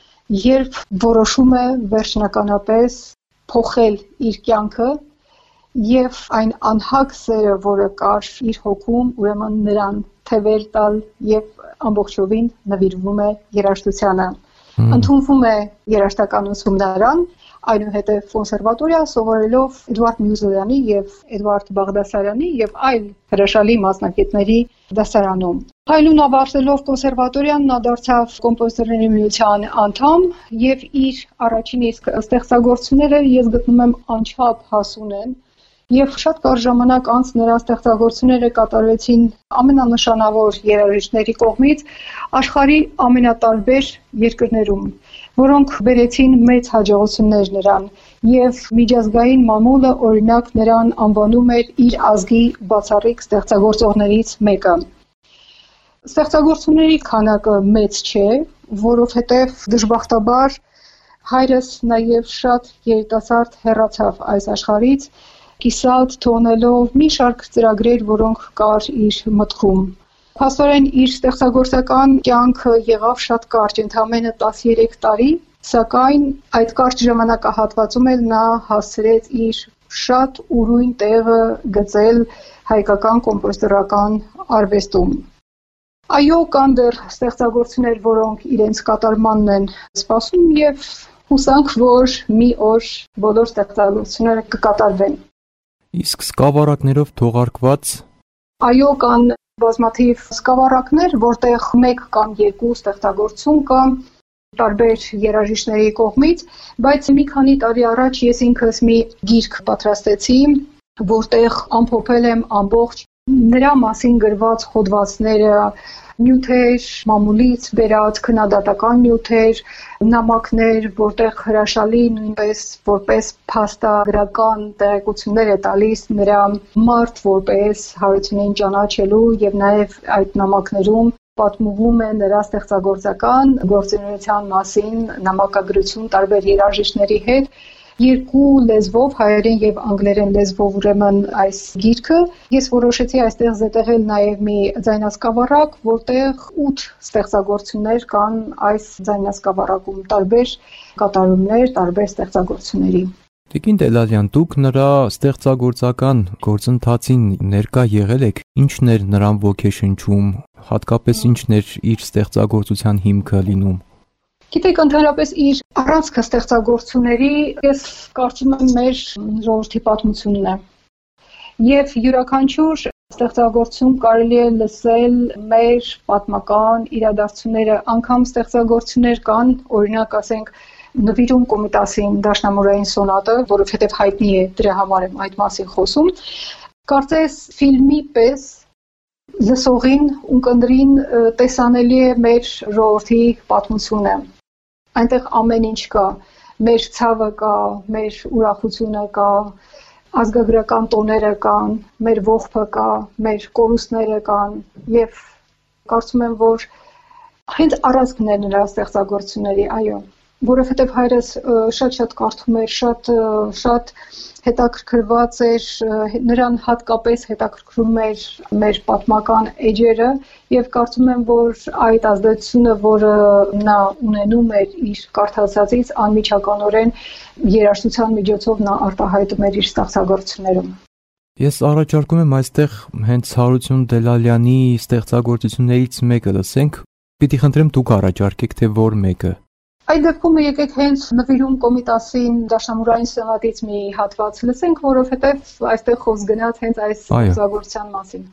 Speaker 3: երբ որոշում է վերջնականապես փոխել իր կյանքը եւ այն անհագ սերը, որը կար իր հոգում, ուրեմն նրան թևեր տալ եւ ամբողջովին նվիրվում է երաժշտությանը։ Ընդունվում է երաժշտական ուսումնարան, այնուհետև կոնսերվատորիա սովորելով Էդվարդ Մյուզելյանի եւ Էդվարդ Բաղդասարյանի եւ այլ հրաշալի մասնակիցների դասարանում։ Փայլուն ավարտելով կոնսերվատորիան նա դարձավ կոմպոզիտորների միության անդամ եւ իր առաջին իսկ ստեղծագործությունները ես գտնում եմ անչափ հասուն են եւ շատ կարճ ժամանակ անց նրա ստեղծագործությունները կատարվեցին ամենանշանավոր երաժիշտների կողմից աշխարհի ամենատարբեր երկրներում, որոնք բերեցին մեծ հաջողություններ նրան եւ միջազգային մամուլը օրինակ նրան անվանում էր իր ազգի բացառիկ ստեղծագործողներից մեկը։ Ստեղծագործությունների քանակը մեծ չէ, որովհետեւ դժբախտաբար հայրս նաեւ շատ երիտասարդ հեռացավ այս աշխարհից, կիսատ թողնելով մի շարք ծրագրեր, որոնք կար իր մտքում։ Փաստորեն իր ստեղծագործական կյանքը եղավ շատ կարճ, ընդամենը 13 տարի, սակայն այդ կարճ ժամանակահատվածում էլ նա հասցրեց իր շատ ուրույն տեղը գծել հայկական կոմպոզիտորական արվեստում։ Այո, կան դեռ ստեղծագործություններ, որոնք իրենց կատարմանն են սպասում եւ հուսանք, որ մի օր բոլոր ստեղծագործությունները կկատարվեն։
Speaker 2: Իսկ սկավառակներով թողարկված
Speaker 3: Այո, կան բազմաթիվ սկավառակներ, որտեղ մեկ կամ երկու ստեղծագործություն կա տարբեր երաժիշտների կողմից, բայց մի քանի տարի առաջ ես ինքս մի գիրք պատրաստեցի, որտեղ ամփոփել եմ ամբողջ նրա մասին գրված հոդվածները, նյութեր, մամուլից բերած քննադատական նյութեր, նամակներ, որտեղ հրաշալի նույնպես որպես փաստագրական տեղեկություններ է տալիս նրա մարդ որպես Հարությունին ճանաչելու եւ նաեւ այդ նամակներում պատմվում է նրա ստեղծագործական գործունեության մասին, նամակագրություն տարբեր երաժիշտների հետ, երկու լեզվով, հայերեն եւ անգլերեն լեզվով ուրեմն այս գիրքը, ես որոշեցի այստեղ զետեղել նաեւ մի ձայնասկավառակ, որտեղ 8 ստեղծագործություններ կան այս ձայնասկավառակում, տարբեր կատարումներ, տարբեր ստեղծագործությունների։
Speaker 2: Տիկին Տելալյան, դուք նրա ստեղծագործական գործընթացին ներկա եղել եք, ինչն էր նրան ոգեշնչում, հատկապես ինչն էր իր ստեղծագործության հիմքը լինում։
Speaker 3: Գիտեք, ընդհանրապես իր առանցքը ստեղծագործությունների ես կարծում եմ մեր ժողովրդի պատմությունն է։ Եվ յուրաքանչյուր ստեղծագործություն կարելի է լսել մեր պատմական իրադարձությունները, անգամ ստեղծագործություններ կան, օրինակ ասենք նվիրում Կոմիտասին դաշնամուրային սոնատը, որովհետև հայտնի է, դրա համար եմ այդ մասին խոսում։ Կարծես ֆիլմի պես լսողին, ունկնդրին տեսանելի է մեր ժողովրդի պատմությունը։ Այնտեղ ամեն ինչ կա, մեր ցավը կա, մեր ուրախությունը կա, ազգագրական տոները կան, մեր ողբը կա, մեր կորուստները կան եւ կարծում եմ, որ հենց առանցքն է նրա ստեղծագործությունների, այո, որովհետեւ հայրս շատ կարդում էր, շատ հետաքրքրված էր, նրան հատկապես հետաքրքրում էր մեր պատմական էջերը եւ կարծում եմ, որ այդ ազդեցությունը, որը նա ունենում էր իր կարդացածից, անմիջականորեն երաժշտության միջոցով նա արտահայտում էր իր ստեղծագործություններում։
Speaker 2: Ես առաջարկում եմ այստեղ հենց Հարություն Դելալյանի ստեղծագործություններից մեկը լսենք։ Պիտի խնդրեմ դուք առաջարկեք, թե որ մեկը։
Speaker 3: Այդ դեպքում եկեք հենց նվիրում Կոմիտասին դաշնամուրային սոնատից մի հատված լսենք, որովհետև այստեղ խոսք գնաց հենց այս ստեղծագործության մասին։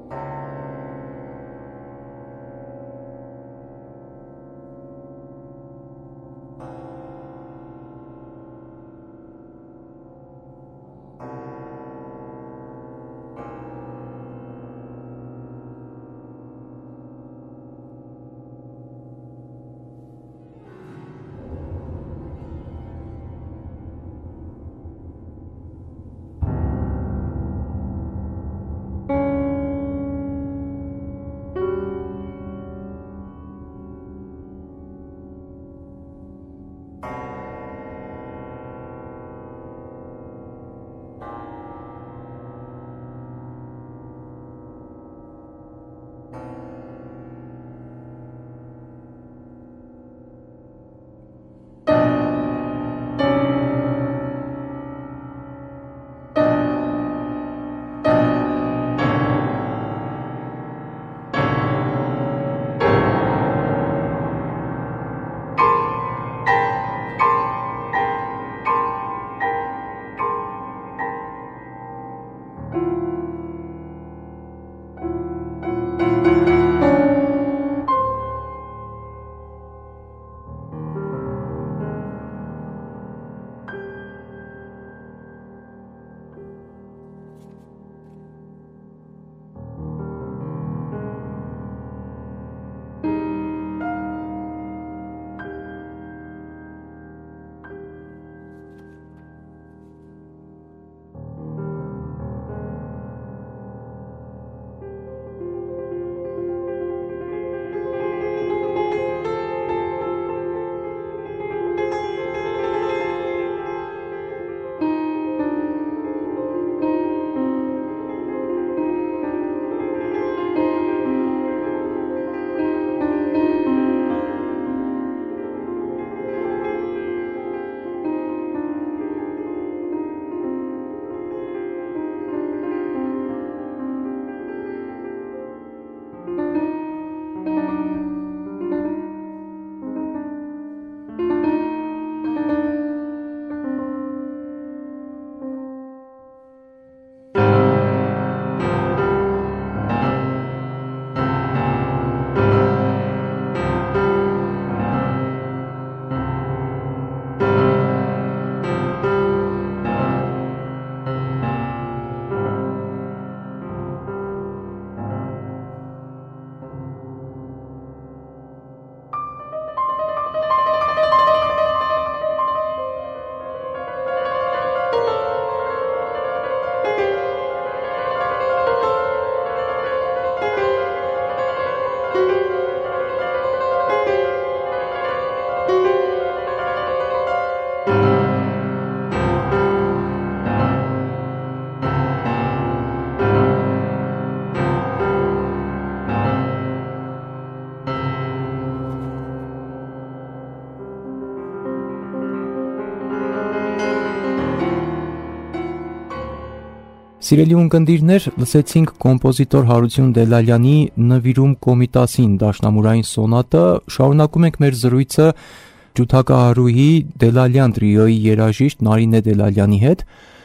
Speaker 2: Սիրելի ունկնդիրներ, լսեցինք կոմպոզիտոր Հարություն Դելալյանի նվիրում Կոմիտասին դաշնամուրային սոնատը, շարունակում ենք մեր զրույցը ջութակահարուհի Դելալյան տրիոյի երաժիշտ Նարինե Դելալյանի հետ,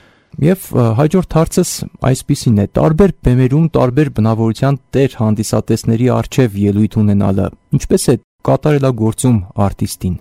Speaker 2: եւ հաջորդ հարցս այսպիսին է. տարբեր բեմերում տարբեր բնավորության տեր հանդիսատեսների առջև ելույթ ունենալը ինչպես է կատարելագործում արտիստին։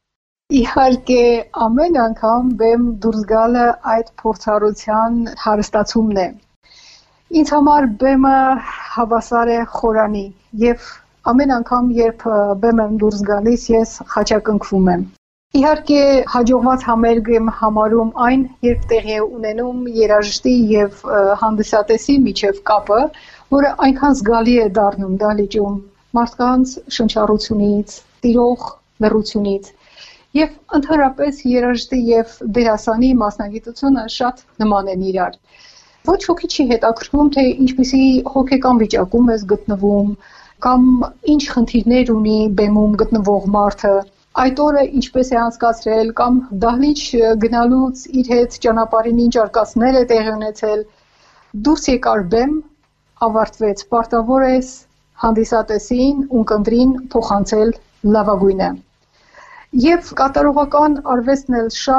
Speaker 3: Իհարկե ամեն անգամ բեմ դուրս գալը այդ փորձառության հարստացումն է։ Ինձ համար բեմը հավասար է խորանի եւ ամեն անգամ երբ բեմ եմ դուրս գալիս ես խաչակնքվում եմ։ Իհարկե հաջողված համերգ եմ համարում այն, երբ տեղի է ունենում երաժշտի եւ հանդիսատեսի միջև կապը, որը այնքան զգալի է դառնում դահլիճում մարդկանց շնչառությունից, տիրող լռությունից։ Եվ ընդհանրապես երաժշտի եւ դերասանի մասնագիտությունը շատ նման են իրար։ Ոչ ոքի չի հետաքրքրում, թե ինչպիսի հոգեկան վիճակում ես գտնվում, կամ ինչ խնդիրներ ունի բեմում գտնվող մարդը, այդ օրը ինչպես է անցկացրել, կամ դահլիճ գնալուց իր հետ ճանապարհին ինչ արկածներ է տեղի ունեցել։ Դուրս եկար բեմ, ավարտվեց, պարտավոր ես հանդիսատեսին, ունկնդրին փոխանցել լավագույնը։ Եվ կատարողական արվեստն էլ շատ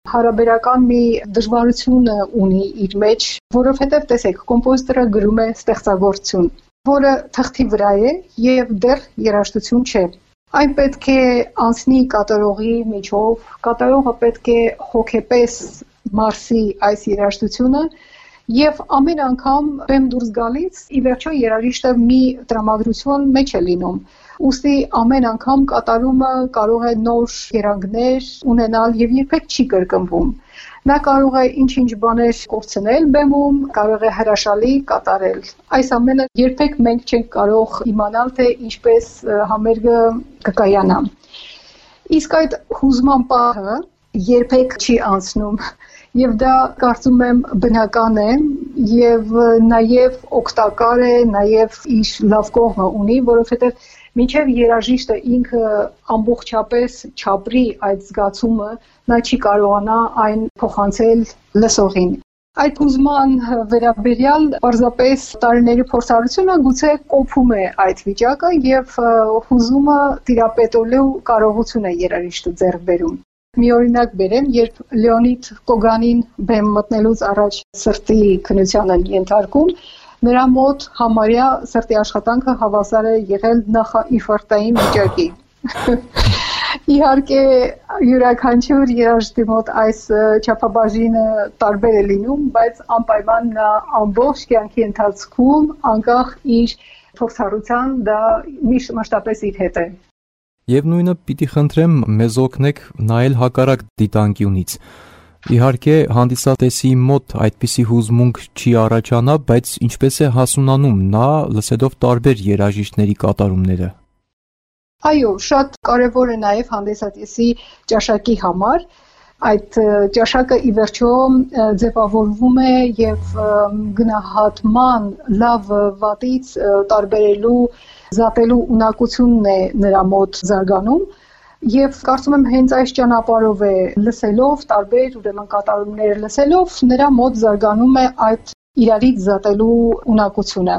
Speaker 3: հարաբերական մի դժվարություն ունի իր մեջ, որովհետև տեսեք, կոմպոզիտորը գրում է ստեղծագործություն, որը թղթի վրա է եւ դեռ երաժշտություն չէ։ Այն պետք է անցնի կատարողի միջով, կատարողը պետք է հոգեպես մարսի այս երաժշտությունը եւ ամեն անգամ բեմ դուրս գալիս ի վերջո երաժիշտը մի տրամադրություն մեջ է լինում։ Ուստի ամեն անգամ կատարումը կարող է նոր երանգներ ունենալ եւ երբեք չի կրկնվում։ Նա կարող է ինչ-ինչ բաներ կորցնել բեմում, կարող է հրաշալի կատարել։ Այս ամենը երբեք մենք չենք կարող իմանալ, թե ինչպես համերգը կկայանա։ Իսկ այդ հուզման պահը երբեք չի անցնում։ Եվ դա կարծում եմ բնական է եւ նաեւ օգտակար է, նաեւ իր լավ կողմը ունի, որովհետեւ մինչեւ երաժիշտը ինքը ամբողջապես չապրի այդ զգացումը, նա չի կարողանա այն փոխանցել լսողին։ Այդ հուզման վերաբերյալ պարզապես տարիների փորձառությունը գուցե կոփում է այդ վիճակը եւ հուզումը տիրապետելու կարողություն է երաժիշտը ձեռք բերում։ Մի օրինակ բերեմ, երբ Լեոնիդ Կոգանին բեմ մտնելուց առաջ սրտի քննության են ենթարկում, նրա մոտ համարյա սրտի աշխատանքը հավասար է եղել նախաինֆարկտային վիճակի։ Իհարկե յուրաքանչյուր երաժշտի մոտ այս չափաբաժինը տարբեր է լինում, բայց անպայման նա ամբողջ կյանքի ընթացքում անկախ իր փորձառության դա մշտապես իր հետ է։
Speaker 2: Եվ նույնը պիտի խնդրեմ մեզ օգնեք նայել հակառակ դիտանկյունից։ Իհարկե հանդիսատեսի մոտ այդպիսի հուզմունք չի առաջանա, բայց ինչպես է հասունանում նա լսելով տարբեր երաժիշտների կատարումները։
Speaker 3: Այո, շատ կարևոր է նաև հանդիսատեսի ճաշակի համար։ Այդ ճաշակը ի վերջո ձևավորվում է եւ գնահատման լավ վատից տարբերելու զատելու ունակությունն է նրա մոտ զարգանում եւ կարծում եմ հենց այս ճանապարհով է լսելով տարբեր ուրեմն կատարումներ լսելով նրա մոտ զարգանում է այդ իրարից զատելու ունակությունը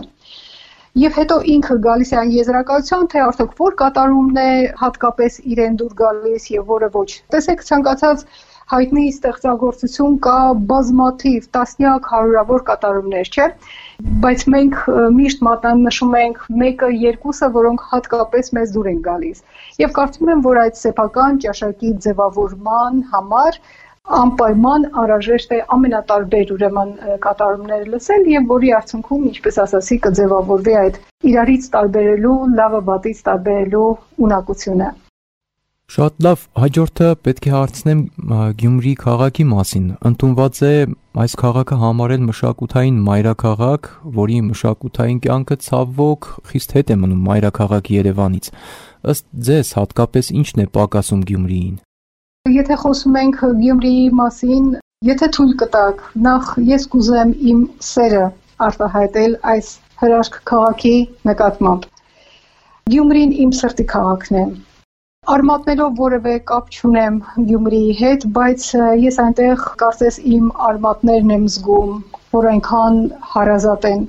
Speaker 3: եւ հետո ինքը գալիս է այն եզրակացության թե արդյոք որ կատարումն է հատկապես իրեն դուր գալիս եւ որը ոչ տեսեք ցանկացած հայտնի ստեղծագործություն կա բազմաթիվ տասնյակ հարյուրավոր կատարումներ, չէ՞, բայց մենք միշտ մատնանշում ենք մեկը, երկուսը, որոնք հատկապես մեզ դուր են գալիս։ Եվ կարծում եմ, որ այդ սեփական ճաշակի ձևավորման համար անպայման անհրաժեշտ է ամենատարբեր ուրեմն կատարումները լսել եւ որի արդյունքում, ինչպես ասացի, կձևավորվի այդ իրարից տարբերելու, լավը վատից տարբերելու ունակությունը։
Speaker 2: Շատ լավ, հաջորդը պետք է հարցնեմ Գյումրի քաղաքի մասին։ Ընդունված է այս քաղաքը համարել մշակութային մայրաքաղաք, որի մշակութային կյանքը ցավոք խիստ հետ է մնում մայրաքաղաք Երևանից։ Ըստ ձեզ հատկապես ինչն է պակասում Գյումրիին։
Speaker 3: Եթե խոսում ենք Գյումրիի մասին, եթե թույլ կտաք, նախ ես կուզեմ իմ սերը արտահայտել այս հրաշք քաղաքի նկատմամբ։ Գյումրին իմ սրտի քաղաքն է։ Արմատներով որևէ կապ չունեմ Գյումրիի հետ, բայց ես այնտեղ կարծես իմ արմատներն եմ զգում, որ այնքան հարազատ են։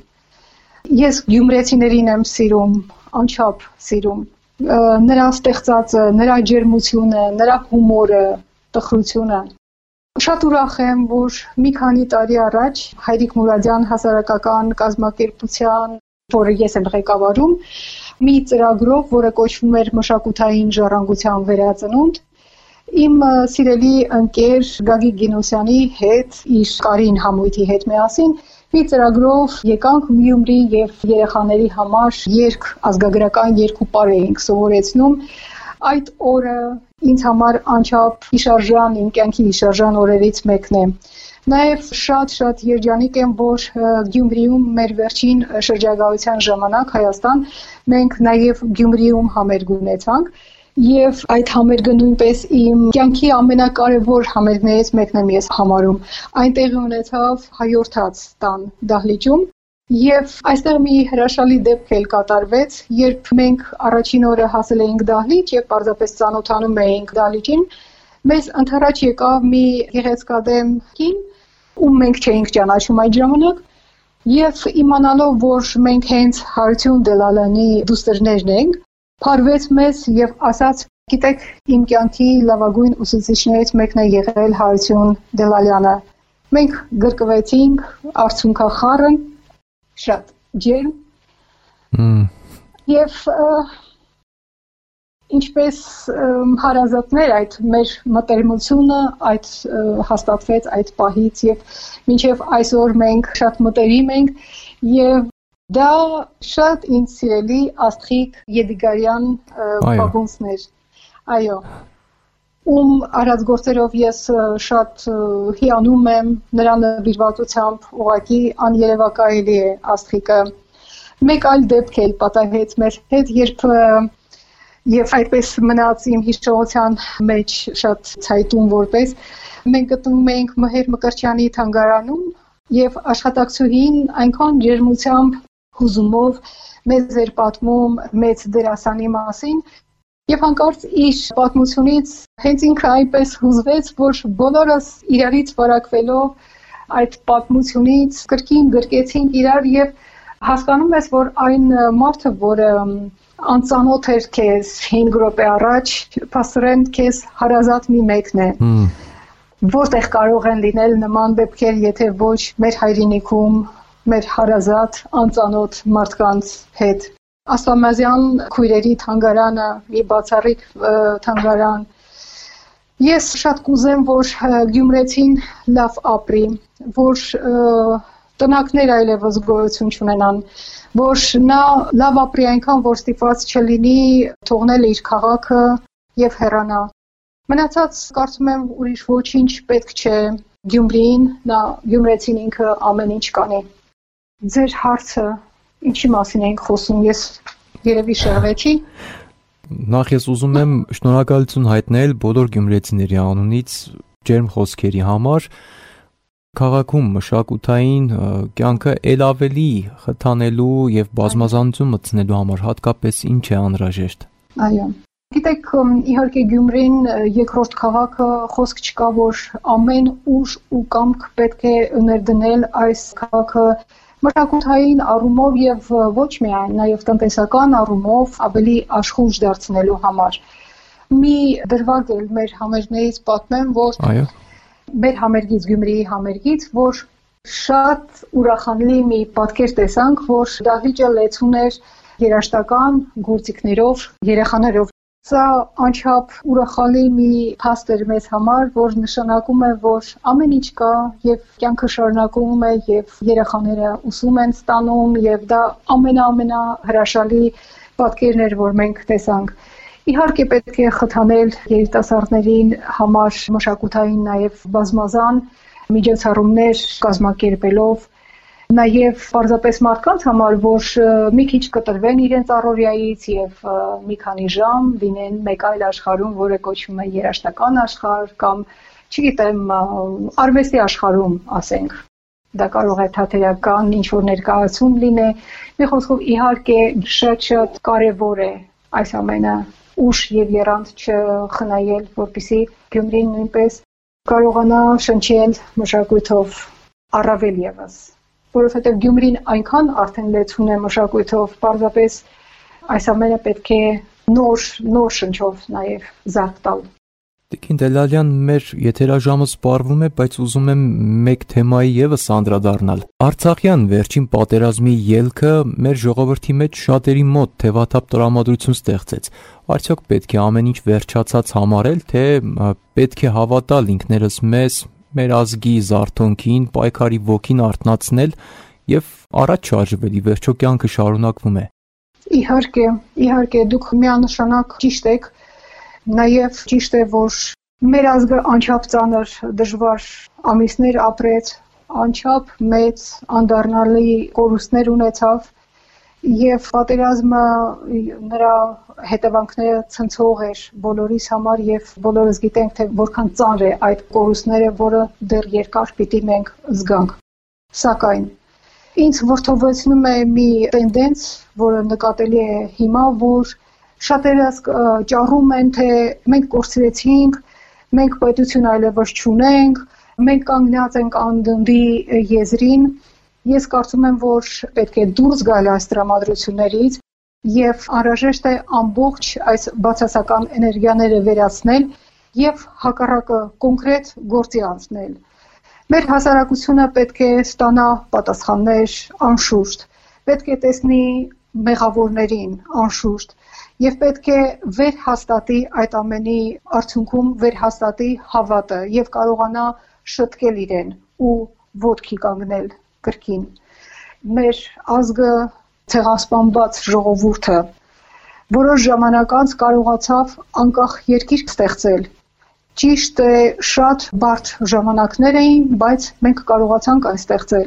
Speaker 3: Ես գյումրեցիներին եմ սիրում, անչափ սիրում։ Նրա ստեղծածը, նրա ջերմությունը, նրա հումորը, տխրությունը։ Շատ ուրախ եմ, որ մի քանի տարի առաջ Հայրիկ Մուրադյան հասարակական կազմակերպության, որը ես եմ ղեկավարում, մի ծրագրով, որը կոչվում էր մշակութային ժառանգության վերածնունդ, իմ սիրելի ընկեր Գագիկ Գինոսյանի հետ, իր Կարին համույթի հետ միասին, մի ծրագրով եկանք Գյումրի եւ երեխաների համար երգ, ազգագրական երկու պար էինք սովորեցնում։ Այդ օրը ինձ համար անչափ հիշարժան, իմ կյանքի հիշարժան օրերից մեկն է։ Նաև շատ երջանիկ եմ, որ Գյումրիում մեր վերջին շրջագայության ժամանակ Հայաստան մենք նաև Գյումրիում համերգ ունեցանք եւ այդ համերգը նույնպես իմ կյանքի ամենակարևոր համերգներից մեկն եմ ես համարում։ Այնտեղ ունեցավ հայորդաց տան դահլիճում եւ այստեղ մի հրաշալի դեպք էլ կատարվեց, երբ մենք առաջին օրը հասել էինք դահլիճ եւ պարզապես ծանոթանում էինք դահլիճին, մեզ ընթരാճ եկավ մի գեղեցկադեմ կին, ում մենք չէինք ճանաչում այդ ժամանակ, եւ իմանալով, որ մենք հենց Հարություն Դելալանի դուստերներն ենք, փարվեց մեզ եւ ասաց. Գիտեք, իմ կյանքի լավագույն ուսուցիչներից մեկն է եղել Հարություն Դելալյանը։ Մենք գրկվեցինք արցունքախառն, շատ ջերմ։ Եվ ինչպես հարազատներ այդ մեր մտերմությունը այդ հաստատվեց այդ պահից եւ մինչեւ այսօր մենք շատ մտերիմ ենք եւ դա շատ ինձ սիրելի Աստղիկ Եդիգարյան պապունցներ։ Այո։ Ում արած գործերով ես շատ հիանում եմ, նրա նվիրվածությամբ ուղղակի աներևակայելի է Աստղիկը։ Մեկ այլ դեպք էլ պատահեց մեր հետ, երբ եւ այդպես մնաց իմ հիշողության մեջ շատ ցայտուն որպես մենք գտնվում էինք Մհեր Մկրտչյանի թանգարանում եւ աշխատակցուհին այնքան ջերմությամբ հուզումով մեզ էր պատմում մեծ դերասանի մասին եւ հանկարծ իր պատմությունից հենց ինքը այնպես հուզվեց որ բոլորս իրարից վարակվելով այդ պատմությունից կրկին գրկեցինք իրար եւ հասկանում ես որ այն մարդը որը անծանոթ էր քեզ 5 րոպե առաջ, փաստորեն քեզ հարազատ մի մեկն է։ Որտեղ կարող են լինել նման դեպքեր, եթե ոչ մեր հայրենիքում, մեր հարազատ, անծանոթ մարդկանց հետ։ Աստղամազյան քույրերի թանգարանը, մի բացառիկ թանգարան։ Ես շատ կուզեմ, որ գյումրեցին լավ ապրի, որ տնակներ այլևս գոյություն չունենան, որ նա լավ ապրի այնքան, որ ստիպված չլինի թողնել իր քաղաքը եւ հեռանա։ Մնացած կարծում եմ ուրիշ ոչինչ պետք չէ Գյումրիին, նա գյումրեցին ինքը ամեն ինչ կանի։ Ձեր հարցը ինչի մասին ենք խոսում, ես երևի շեղվեցի։
Speaker 2: Նախ ես ուզում եմ շնորհակալություն հայտնել բոլոր գյումրեցիների անունից ջերմ խոսքերի համար։ Քաղաքում մշակութային կյանքը ել ավելի խթանելու եւ բազմազանություն մտցնելու համար հատկապես ինչ է անհրաժեշտ։
Speaker 3: Այո։ Գիտեք, իհարկե Գյումրին երկրորդ քաղաքը խոսք չկա, որ ամեն ուժ ու կամք պետք է ներդնել այս քաղաքը մշակութային առումով եւ ոչ միայն, նաեւ տնտեսական առումով ավելի աշխույժ դարձնելու համար։ Մի դրվագ էլ մեր համերգներից պատմեմ, որ
Speaker 2: Այո։
Speaker 3: Մեր համերգից Գյումրիի համերգից, որ շատ ուրախանալի մի պատկեր տեսանք, որ դահլիճը լեցուն էր երաժշտական գործիքներով, երեխաներով։ Սա անչափ ուրախալի մի փաստ էր մեզ համար, որ նշանակում է, որ ամեն ինչ կա եւ կյանքը շարունակվում է եւ երեխաները ուսում են ստանում եւ դա ամենահրաշալի պատկերն էր, որ մենք տեսանք։ Իհարկե պետք է խթանել երիտասարդներին համար մշակութային նաև բազմազան միջոցառումներ կազմակերպելով, նաև պարզապես մարդկանց համար, որ մի քիչ կտրվեն իրենց առօրյայից եւ մի քանի ժամ լինեն մեկ այլ աշխարհում, որը կոչվում է երաժշտական աշխարհ կամ, չգիտեմ, արվեստի աշխարհում, ասենք։ Դա կարող է թատերական ինչ-որ ներկայացում լինի։ Մի խոսքով իհարկե շատ կարևոր է այս ամենը ուշ եւ երանդ չխնայել, որպեսզի Գյումրին նույնպես կարողանա շնչել մշակույթով առավել եւս, որովհետեւ Գյումրին այնքան արդեն լեցուն է մշակույթով, պարզապես այս ամենը պետք է նոր շնչով նաեւ զարկ տալ։
Speaker 2: Տիկին Դելալյան, մեր եթերաժամը սպառվում է, բայց ուզում եմ մեկ թեմայի եւս անդրադառնալ։ Արցախյան վերջին պատերազմի ելքը մեր ժողովրդի մեջ շատերի մոտ թևաթափ տրամադրություն ստեղծեց։ Արդյոք պետք է ամեն ինչ վերջացած համարել, թե պետք է հավատալ ինքներս մեզ, մեր ազգի զարթոնքին, պայքարի ոգին արթնացնել եւ առաջ շարժվել, ի վերջո կյանքը շարունակվում է։ Իհարկե, դուք միանշանակ ճիշտ եք։ Նաև ճիշտ է, որ մեր ազգը անչափ ծանր դժվար ամիսներ ապրեց, անչափ մեծ անդառնալի կորուստներ ունեցավ եւ պատերազմը նրա հետևանքները ցնցող էր բոլորիս համար եւ բոլորս գիտենք թե որքան ծանր է այդ կորուստները, որը դեռ երկար պիտի մենք զգանք։ Սակայն ինձ որդովեցնում է մի տենդենց, որը նկատելի է հիմա, որ շատերս ճառում են, թե մենք կորցրեցինք, մենք պետություն այլևս չունենք, մենք կանգնած ենք անդնդի եզրին։ Ես կարծում եմ, որ պետք է դուրս գալ այս տրամադրություններից
Speaker 3: եւ անհրաժեշտ է ամբողջ այս բացասական էներգիաները վերացնել եւ հակառակը կոնկրետ գործի անցնել։ Մեր հասարակությունը պետք է ստանա պատասխաններ անշուշտ, պետք է տեսնի մեղավորներին անշուշտ եւ պետք է վերհաստատի այդ ամենի արդյունքում վերհաստատի հավատը եւ կարողանա շտկել իրեն ու ոտքի կանգնել կրկին։ Մեր ազգը ցեղասպանված ժողովուրդը որոշ ժամանակ անց կարողացավ անկախ երկիր ստեղծել։ Ճիշտ է, շատ բարդ ժամանակներ էին, բայց մենք կարողացանք այն ստեղծել։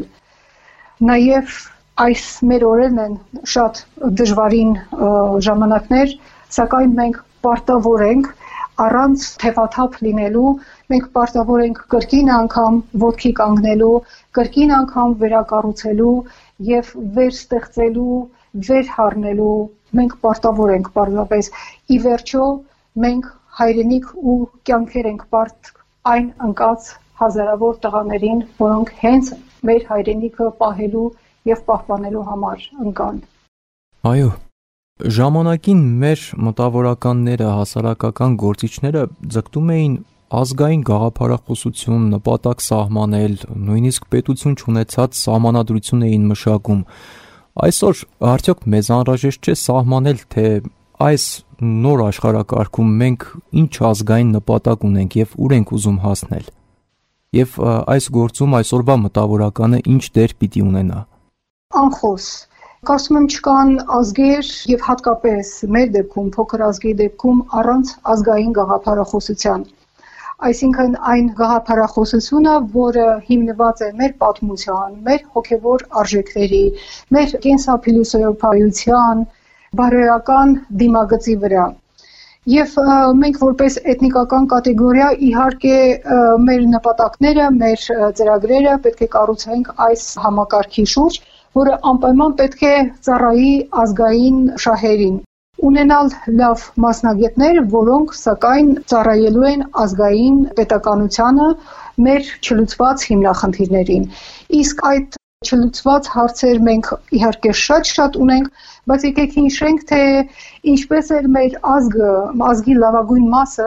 Speaker 3: Նաեւ այս մեր օրերն են շատ դժվարին ժամանակներ, սակայն մենք պարտավոր ենք առանց թևաթափ լինելու, մենք պարտավոր ենք կրկին անգամ ոտքի կանգնելու, կրկին անգամ վերակառուցելու եւ վերստեղծելու, վերհառնելու, մենք պարտավոր ենք պարզապես։ Ի վերջո մենք հայրենիք ու կյանքեր ենք պարտ այն ընկած հազարավոր տղաներին, որոնք հենց մեր հայրենիքը պահելու եւ պահպանելու համար ընկան։
Speaker 2: Այո, ժամանակին մեր մտավորականները, հասարակական գործիչները ձգտում էին ազգային գաղափարախոսություն, նպատակ սահմանել, նույնիսկ պետություն չունեցած սահմանադրություն էին մշակում։ Այսօր արդյոք մեզ անհրաժեշտ չէ սահմանել, թե այս նոր աշխարհակարգում մենք ինչ ազգային նպատակ ունենք եւ ուր ենք ուզում հասնել։ Եվ այս գործում այսօրվա մտավորականը ինչ դեր պիտի ունենա։
Speaker 3: Անխոս կարծում եմ չկան ազգեր եւ հատկապես մեր դեպքում փոքր ազգի դեպքում առանց ազգային գաղափարախոսության։ Այսինքն այն գաղափարախոսությունը, որը հիմնված է մեր պատմության, մեր հոգևոր արժեքների, մեր կենսափիլիսոփայության, բարոյական դիմագծի վրա։ Եվ մենք որպես էթնիկական կատեգորիա իհարկե մեր նպատակները, մեր ծրագրերը պետք է կառուցենք այս համակարգի շուրջ, որը անպայման պետք է ծառայի ազգային շահերին։ Ունենալ լավ մասնագետներ, որոնք սակայն ծառայելու են ազգային պետականությանը, մեր չլուծված հիմնախնդիրներին։ Իսկ այդ չլուծված հարցեր մենք իհարկե շատ ունենք, բայց եկեք հիշենք, թե ինչպես էր մեր ազգը, ազգի լավագույն մասը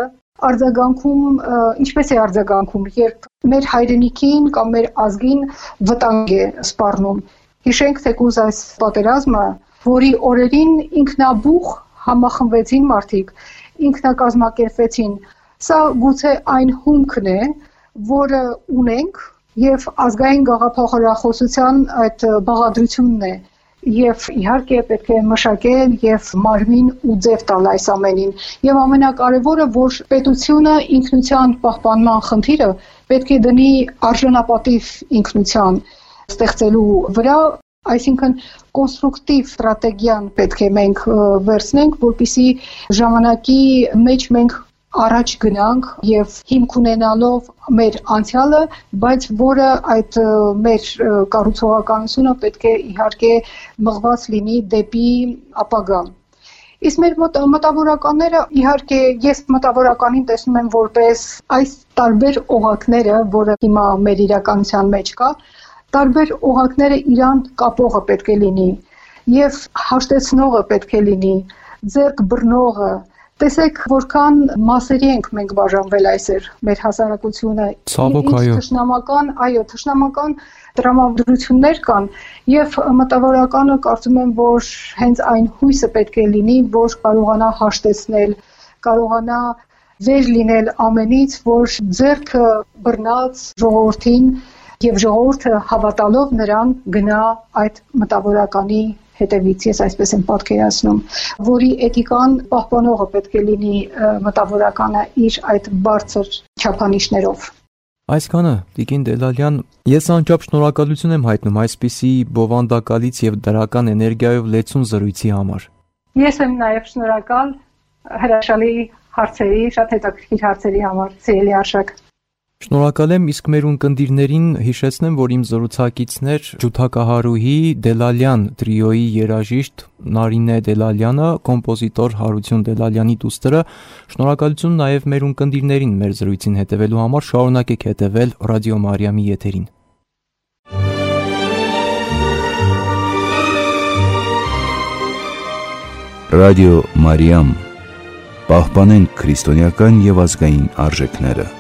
Speaker 3: ինչպես է արձագանքում, երբ մեր հայրենիքին կամ մեր ազգին վտանգ է սպառնում։ Հիշենք թեկուզ այս պատերազմը, որի օրերին ինքնաբուխ համախմբվեցին մարդիկ, ինքնակազմակերպվեցին։ Սա գուցե այն հումքն է, որը ունենք եւ ազգային գաղափարախոսության այդ բաղադրությունն է։ Եվ իհարկե պետք է մշակել եւ մարմին ու ձև տալ այս ամենին։ Եվ ամենակարևորը, որ պետությունը ինքնության պահպանման խնդիրը պետք է դնի արժանապատիվ ինքնության ստեղծելու վրա, այսինքն կոնստրուկտիվ ստրատեգիան պետք է մենք վերցնենք, որպեսզի ժամանակի մեջ մենք առաջ գնանք եւ հիմք ունենալով մեր անցյալը, բայց որը այդ մեր կառուցողականությունը պետք է իհարկե մղված լինի դեպի ապագա։ Իսկ մեր մտավորականները իհարկե ես մտավորականին տեսնում եմ որպես այս տարբեր օղակները, որը հիմա մեր իրականության մեջ կա, տարբեր օղակները իրան կապողը պետք է լինի եւ հաշտեցնողը պետք է լինի, ձեռք բռնողը։ Տեսեք, որքան մասերի ենք մենք բաժանվել այսօր մեր հասարակությունը։
Speaker 2: Ցավոք, այո։
Speaker 3: Թշնամական տրամադրություններ կան եւ մտավորականը կարծում եմ, որ հենց այն հույսը պետք է լինի, որ կարողանա հաշտեցնել, կարողանա վեր լինել ամենից, որ ձեռքը բռնած ժողովրդին եւ ժողովուրդը հավատալով նրան գնա այդ մտավորականի հետևից, ես այսպես եմ պատկերացնում, որի էթիկան պահպանողը պետք է լինի մտավորականը իր այդ բարձր չափանիշներով։
Speaker 2: Այսքանը, Տիկին Դելալյան, ես անչափ շնորհակալություն եմ հայտնում այսպիսի բովանդակալից եւ դրական էներգիայով լեցուն զրույցի համար։
Speaker 3: Ես եմ նաեւ շնորհակալ հրաշալի հարցերի, շատ հետաքրքիր հարցերի համար, սիրելի Արշակ։
Speaker 2: Շնորհակալ եմ, իսկ մեր ունկնդիրներին հիշեցնեմ, որ իմ զրուցակիցներ ջութակահարուհի Դելալյան տրիոյի երաժիշտ Նարինե Դելալյանը, կոմպոզիտոր Հարություն Դելալյանի դուստրը, շնորհակալություն նաև մեր ունկնդիրներին մեր զրույցին հետևելու համար, շարունակեք հետևել Ռադիո Մարիամի եթերին։
Speaker 1: Ռադիո Մարիամ, պահպանենք քրիստոնեական եւ ազգային արժեքները։